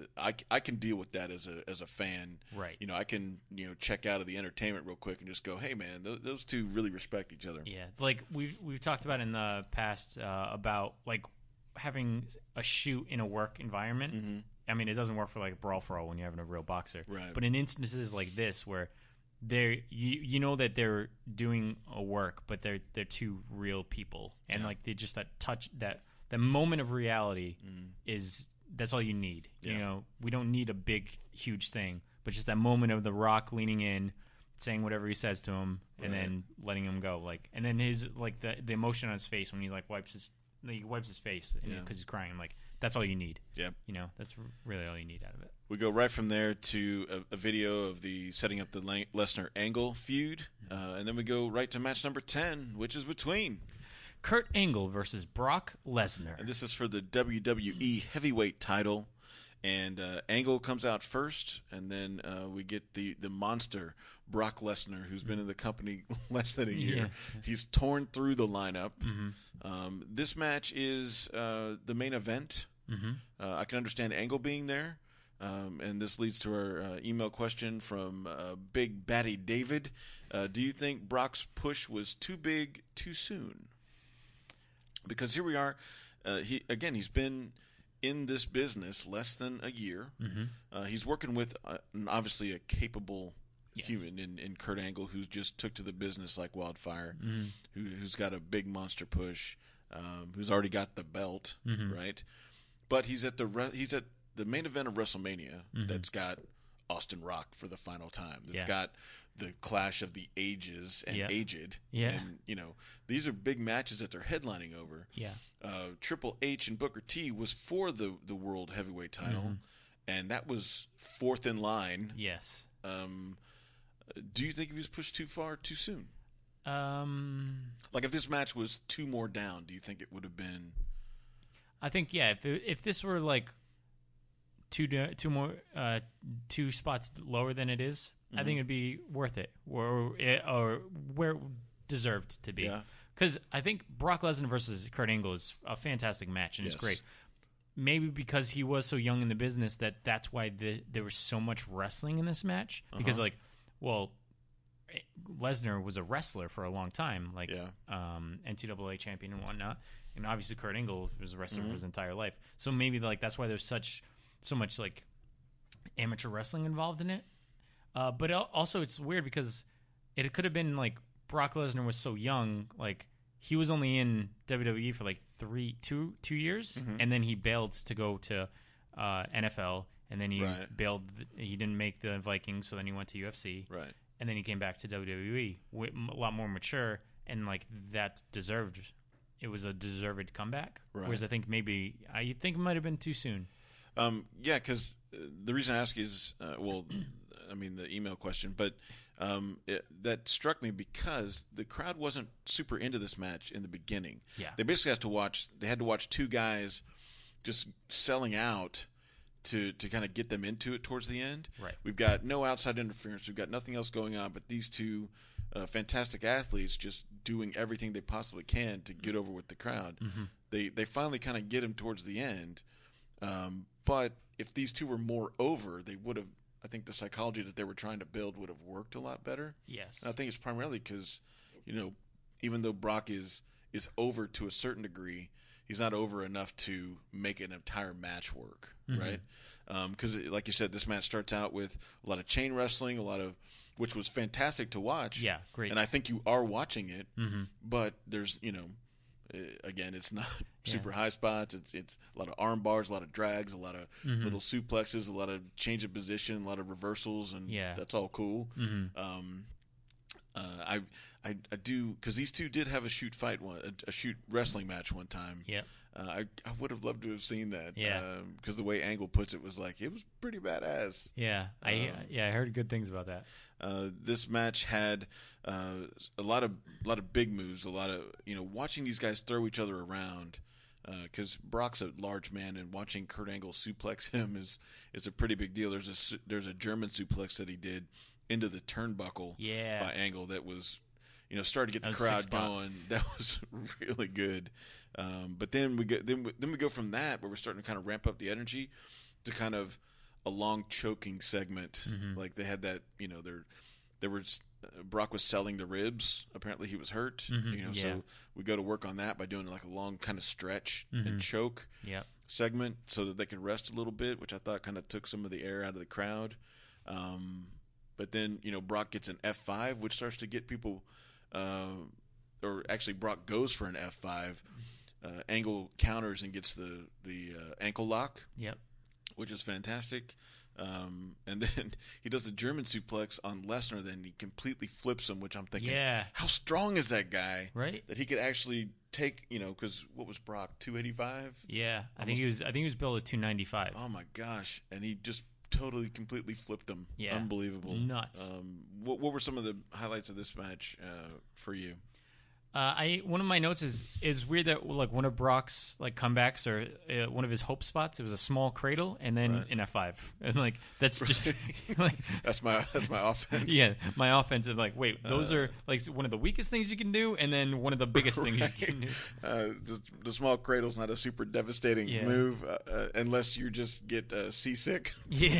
I can deal with that as a fan. Right. I can check out of the entertainment real quick and just go, hey man, those two really respect each other. Yeah. Like we've talked about in the past about like having a shoot in a work environment. I mean, it doesn't work for like a brawl for all when you're having a real boxer. Right. But in instances like this where you know that they're doing a work, but they're two real people, and like they just that touch that moment of reality that's all you need. We don't need a big huge thing, but just that moment of The Rock leaning in, saying whatever he says to him, and then letting him go. Like, and then his like the emotion on his face when he like wipes his face because he's crying. Like that's all you need. Yeah, that's really all you need out of it. We go right from there to a video of the setting up the Lesnar Angle feud, and then we go right to match number 10, which is between Kurt Angle versus Brock Lesnar. And this is for the WWE Heavyweight title. And Angle comes out first, and then we get the monster Brock Lesnar, who's been in the company less than a year. Yeah. He's torn through the lineup. This match is the main event. I can understand Angle being there. And this leads to our email question from Big Batty David. Do you think Brock's push was too big too soon? Because here we are. He's been in this business less than a year. He's working with obviously a capable human in Kurt Angle, who just took to the business like wildfire, who's got a big monster push, who's already got the belt, right? But he's at the main event of WrestleMania that's got Austin Rock for the final time. That's got the clash of the ages and aged. Yeah. And, these are big matches that they're headlining over. Yeah. Triple H and Booker T was for the World Heavyweight title, and that was fourth in line. Yes. Do you think he was pushed too far too soon? Like if this match was two more down, do you think it would have been? I think if this were like two spots lower than it is, I think it'd be worth it, or where it deserved to be. Yeah. Because I think Brock Lesnar versus Kurt Angle is a fantastic match, and it's great. Maybe because he was so young in the business that's why there was so much wrestling in this match. Because Lesnar was a wrestler for a long time, NCAA champion and whatnot, and obviously Kurt Angle was a wrestler for his entire life. So maybe that's why there's so much like amateur wrestling involved in it. But also it's weird because it could have been like Brock Lesnar was so young, like he was only in WWE for like 2 years, and then he bailed to go to NFL, and then he bailed. He didn't make the Vikings, so then he went to UFC, right? And then he came back to WWE, a lot more mature, and like that deserved. It was a deserved comeback. Right. Whereas I think it might have been too soon. Because the reason I ask is, the email question, but that struck me because the crowd wasn't super into this match in the beginning. Yeah. They basically had to watch two guys just selling out to kind of get them into it towards the end. Right. We've got no outside interference. We've got nothing else going on, but these two fantastic athletes just doing everything they possibly can to get over with the crowd. They finally kind of get him towards the end. But if these two were more over, they would have. I think the psychology that they were trying to build would have worked a lot better. Yes. And I think it's primarily because, even though Brock is over to a certain degree, he's not over enough to make an entire match work, right? Because, like you said, this match starts out with a lot of chain wrestling, which was fantastic to watch. Yeah, great. And I think you are watching it, but there's, again, it's not super high spots. It's a lot of arm bars, a lot of drags, a lot of little suplexes, a lot of change of position, a lot of reversals, and that's all cool. I do, because these two did have a shoot wrestling match one time. Yeah. I would have loved to have seen that. Yeah. Because the way Angle puts it was like, it was pretty badass. Yeah. I heard good things about that. This match had a lot of big moves, a lot of, watching these guys throw each other around. Because Brock's a large man, and watching Kurt Angle suplex him is a pretty big deal. There's a German suplex that he did into the turnbuckle by Angle that was, started to get the crowd going. That was really good. But then we go from that, where we're starting to kind of ramp up the energy, to kind of a long choking segment. Like they had that, Brock was selling the ribs. Apparently he was hurt. So we go to work on that by doing like a long kind of stretch and choke segment, so that they could rest a little bit, which I thought kind of took some of the air out of the crowd. But then, Brock gets an F5, which starts to get people, or actually Brock goes for an F5. Angle counters and gets the ankle lock, which is fantastic. And then he does a German suplex on Lesnar, then he completely flips him, which I'm thinking, how strong is that guy? Right. That he could actually take, because what was Brock, 285? Yeah. I think he was billed at 295. Oh my gosh. And he just totally, completely flipped him. Yeah. Unbelievable. Nuts. What were some of the highlights of this match for you? One of my notes is weird that like one of Brock's like comebacks, or one of his hope spots, it was a small cradle and then an F5, and like that's just like that's my offense. Yeah, my offense is like, wait, those are like one of the weakest things you can do, and then one of the biggest things you can do. The small cradle's not a super devastating move unless you just get seasick.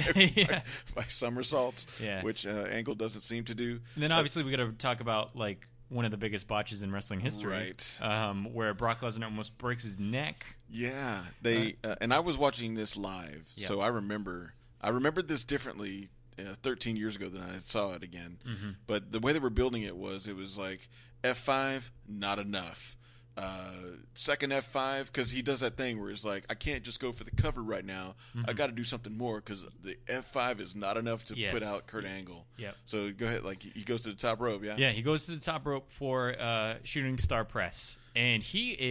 By somersaults. Which Angle doesn't seem to do. And then obviously we got to talk about like one of the biggest botches in wrestling history, where Brock Lesnar almost breaks his neck. Yeah, and I was watching this live, so I remember this differently 13 years ago than I saw it again. But the way they were building it was like F5, not enough. Second F5, because he does that thing where it's like, I can't just go for the cover right now. I got to do something more, because the F5 is not enough to put out Kurt Angle. So go ahead, like he goes to the top rope. Yeah, he goes to the top rope for shooting star press, and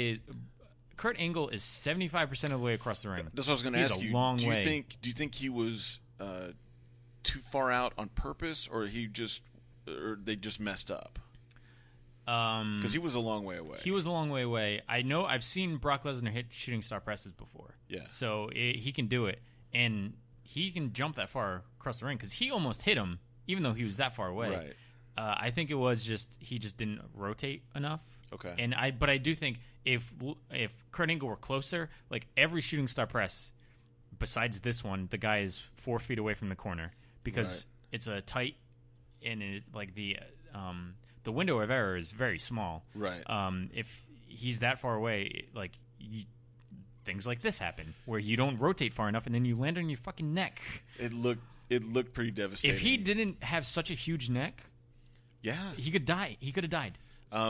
Kurt Angle is 75% of the way across the ring. That's what I was going to ask you. Long way. Do you think he was too far out on purpose, or they just messed up? Because he was a long way away. He was a long way away. I know I've seen Brock Lesnar hit shooting star presses before. Yeah. So he can do it. And he can jump that far across the ring, because he almost hit him, even though he was that far away. Right. I think it was he just didn't rotate enough. Okay. But I do think if Kurt Angle were closer, like every shooting star press, besides this one, the guy is 4 feet away from the corner, because it's a tight, and the window of error is very small. Right. If he's that far away, like things like this happen, where you don't rotate far enough, and then you land on your fucking neck. It looked pretty devastating. If he didn't have such a huge neck, he could die. He could have died.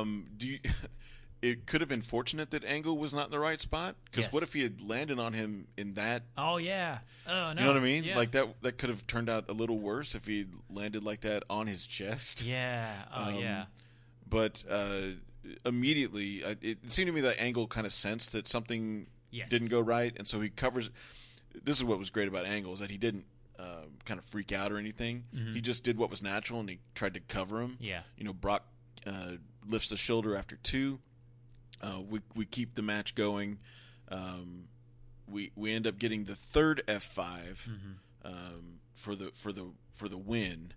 It could have been fortunate that Angle was not in the right spot, because what if he had landed on him in that? Oh yeah. Oh no. You know what I mean? Yeah. Like that could have turned out a little worse if he landed like that on his chest. Yeah. Oh yeah. But immediately, it seemed to me that Angle kind of sensed that something didn't go right, and so he covers. This is what was great about Angle, is that he didn't kind of freak out or anything. He just did what was natural, and he tried to cover him. Yeah. Brock lifts the shoulder after 2. We keep the match going. We end up getting the third F5 for the win.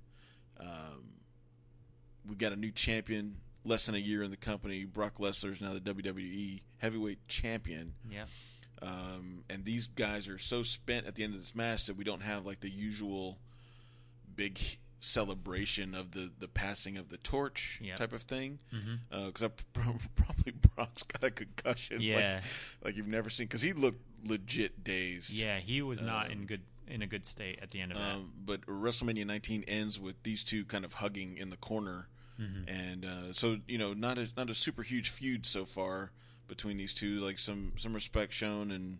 We got a new champion, less than a year in the company. Brock Lesnar is now the WWE Heavyweight Champion. Yeah. And these guys are so spent at the end of this match that we don't have like the usual big celebration of the passing of the torch type of thing. Because probably Brock's got a concussion. Like you've never seen, because he looked legit dazed. Yeah, he was not in a good state at the end of that. But WrestleMania 19 ends with these two kind of hugging in the corner, and so not a super huge feud so far between these two. Like some respect shown, and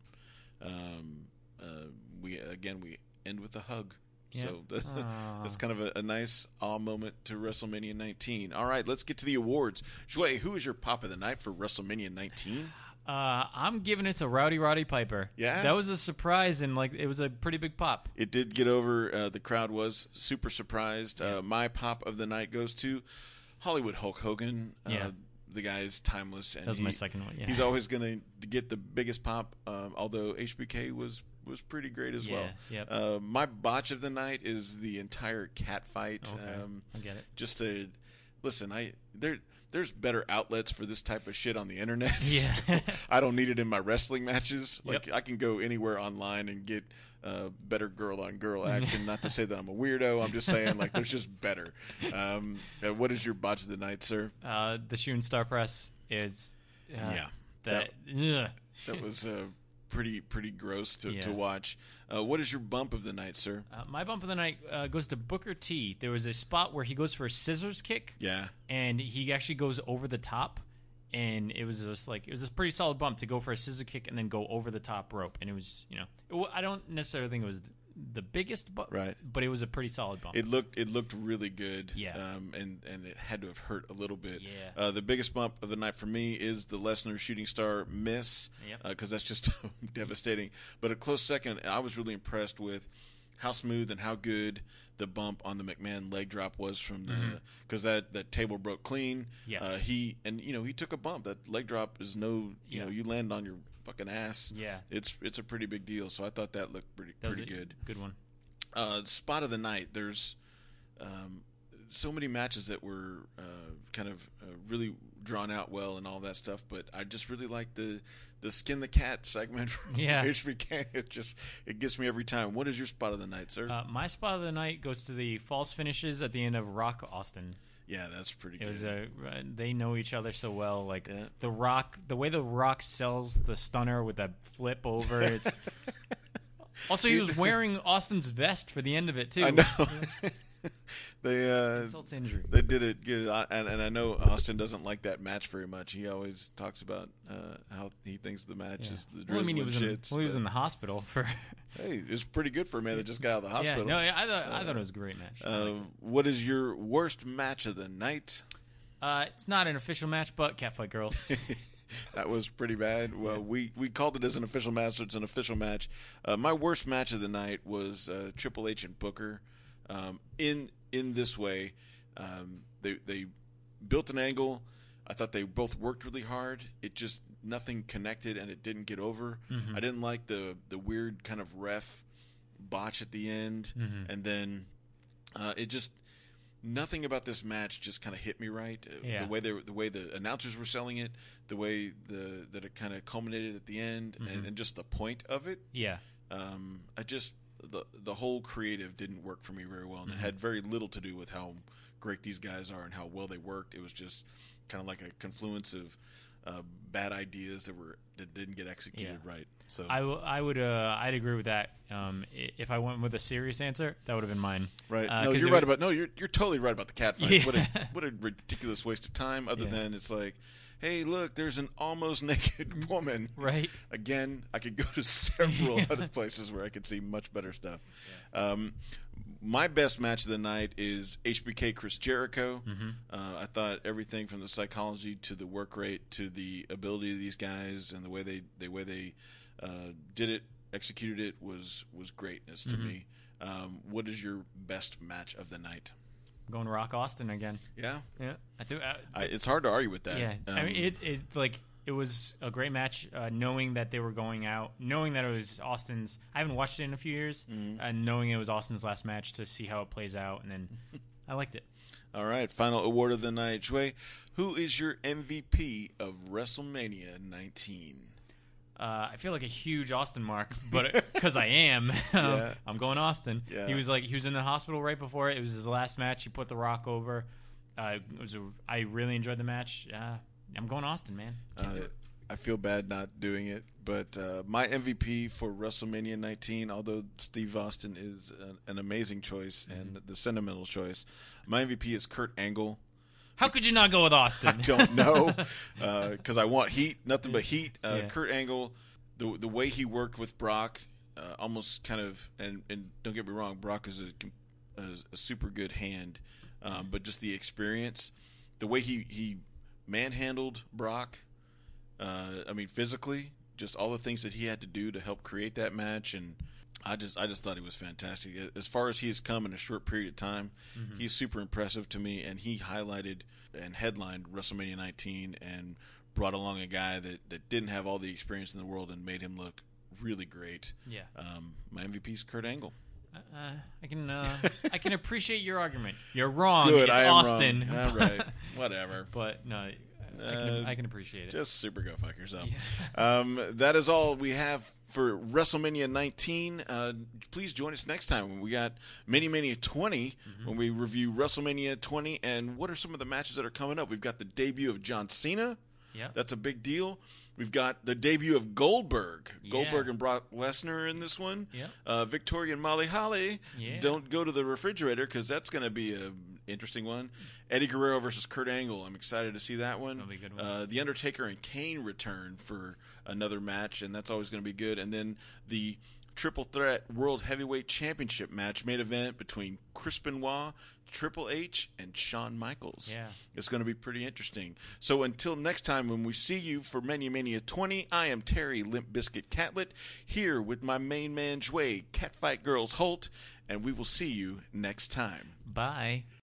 we end with a hug. Yeah. So that's kind of a nice awe moment to WrestleMania 19. All right, let's get to the awards. Shui, who is your pop of the night for WrestleMania 19? I'm giving it to Roddy Piper. Yeah? That was a surprise, and it was a pretty big pop. It did get over. The crowd was super surprised. My pop of the night goes to Hollywood Hulk Hogan. The guy is timeless. And that was my second one, He's always going to get the biggest pop, although HBK was pretty great as well. Yep. My botch of the night is the entire cat fight. Okay, I get it. Just to listen, there's better outlets for this type of shit on the internet. Yeah. I don't need it in my wrestling matches. Like I can go anywhere online and get better girl on girl action. Not to say that I'm a weirdo. I'm just saying like there's just better. What is your botch of the night, sir? The Shooting Star Press is that was pretty gross to watch. What is your bump of the night, sir? My bump of the night goes to Booker T. There was a spot where he goes for a scissors kick. Yeah. And he actually goes over the top. And it was just it was a pretty solid bump to go for a scissor kick and then go over the top rope. And it was, I don't necessarily think it was the biggest bump, right? But it was a pretty solid bump. It looked really good. Yeah. And it had to have hurt a little bit. Yeah. The biggest bump of the night for me is the Lesnar Shooting Star miss. Yep. Because that's just devastating. But a close second, I was really impressed with how smooth and how good the bump on the McMahon leg drop was from the because that table broke clean. Yes. He took a bump. That leg drop is you land on your fucking ass. Yeah. It's a pretty big deal. So I thought that looked pretty good. Good one. Spot of the night. There's so many matches that were kind of really drawn out well and all that stuff, but I just really like the skin the cat segment from HBK. It gets me every time. What is your spot of the night, sir? My spot of the night goes to the false finishes at the end of Rock Austin. Yeah, that's pretty good. It was they know each other so well. Like the Rock, the way the Rock sells the stunner with that flip over. It's also he was wearing Austin's vest for the end of it too. I know. Insult to injury. They did it good, and I know Austin doesn't like that match very much. He always talks about how he thinks the match is the drizzling shits. He was in the hospital for. Hey, it was pretty good for a man that just got out of the hospital. I thought it was a great match. What is your worst match of the night? It's not an official match, but Catfight Girls. That was pretty bad. Well, we called it as an official match, so it's an official match. My worst match of the night was Triple H and Booker. In this way, they built an angle. I thought they both worked really hard. It just nothing connected, and it didn't get over. I didn't like the weird kind of ref botch at the end, and then it just nothing about this match just kind of hit me right. Yeah. The way the announcers were selling it, the way that it kind of culminated at the end, and just the point of it. Yeah. The whole creative didn't work for me very well, and it had very little to do with how great these guys are and how well they worked. It was just kind of like a confluence of bad ideas that didn't get executed right. So I'd agree with that. If I went with a serious answer, that would have been mine. Right? You're totally right about the cat fight. Yeah. What a ridiculous waste of time. Other than it's like, hey, look, there's an almost naked woman. Right. Again, I could go to several other places where I could see much better stuff. Yeah. My best match of the night is HBK Chris Jericho. I thought everything from the psychology to the work rate to the ability of these guys and the way they did it, executed it was greatness to me. What is your best match of the night? I'm going Rock Austin again. Yeah. I do. It's hard to argue with that. Yeah. I mean, it was a great match, knowing that they were going out, knowing that it was Austin's. I haven't watched it in a few years, and knowing it was Austin's last match to see how it plays out, and then I liked it. All right, final award of the night, Shui. Who is your MVP of WrestleMania 19? I feel like a huge Austin mark, but because I am, Yeah. I'm going Austin. Yeah. He was in the hospital right before it. It was his last match. He put The Rock over. I really enjoyed the match. I'm going Austin, man. Can't do it. I feel bad not doing it, but my MVP for WrestleMania 19, although Steve Austin is an amazing choice and the sentimental choice, my MVP is Kurt Angle. How could you not go with Austin? I don't know, because I want heat, nothing but heat. Yeah. Kurt Angle, the way he worked with Brock, almost kind of, and don't get me wrong, Brock is a super good hand, but just the experience, the way he manhandled Brock, physically, just all the things that he had to do to help create that match, and I just thought he was fantastic. As far as he has come in a short period of time, he's super impressive to me, and he highlighted and headlined WrestleMania 19 and brought along a guy that didn't have all the experience in the world and made him look really great. Yeah. My MVP is Kurt Angle. I can appreciate your argument. You're wrong. Good, it's I am Austin. wrong. All right, whatever. But no, I can appreciate it. Just super go fuck yourself. That is all we have for WrestleMania 19. Please join us next time when we got Mania 20, when we review WrestleMania 20. And what are some of the matches that are coming up? We've got the debut of John Cena. Yeah. That's a big deal. We've got the debut of Goldberg. Yeah. Goldberg and Brock Lesnar in this one. Yeah. Victoria and Molly Holly. Yeah. Don't go to the refrigerator because that's going to be an interesting one. Eddie Guerrero versus Kurt Angle. I'm excited to see that one. That'll be a good one. The Undertaker and Kane return for another match, and that's always going to be good. And then the Triple Threat World Heavyweight Championship match, main event between Chris Benoit, Triple H, and Shawn Michaels. Yeah. It's going to be pretty interesting. So until next time when we see you for Mania 20, I am Terry Limp Biscuit Catlett, here with my main man, Jway, Catfight Girls Holt, and we will see you next time. Bye.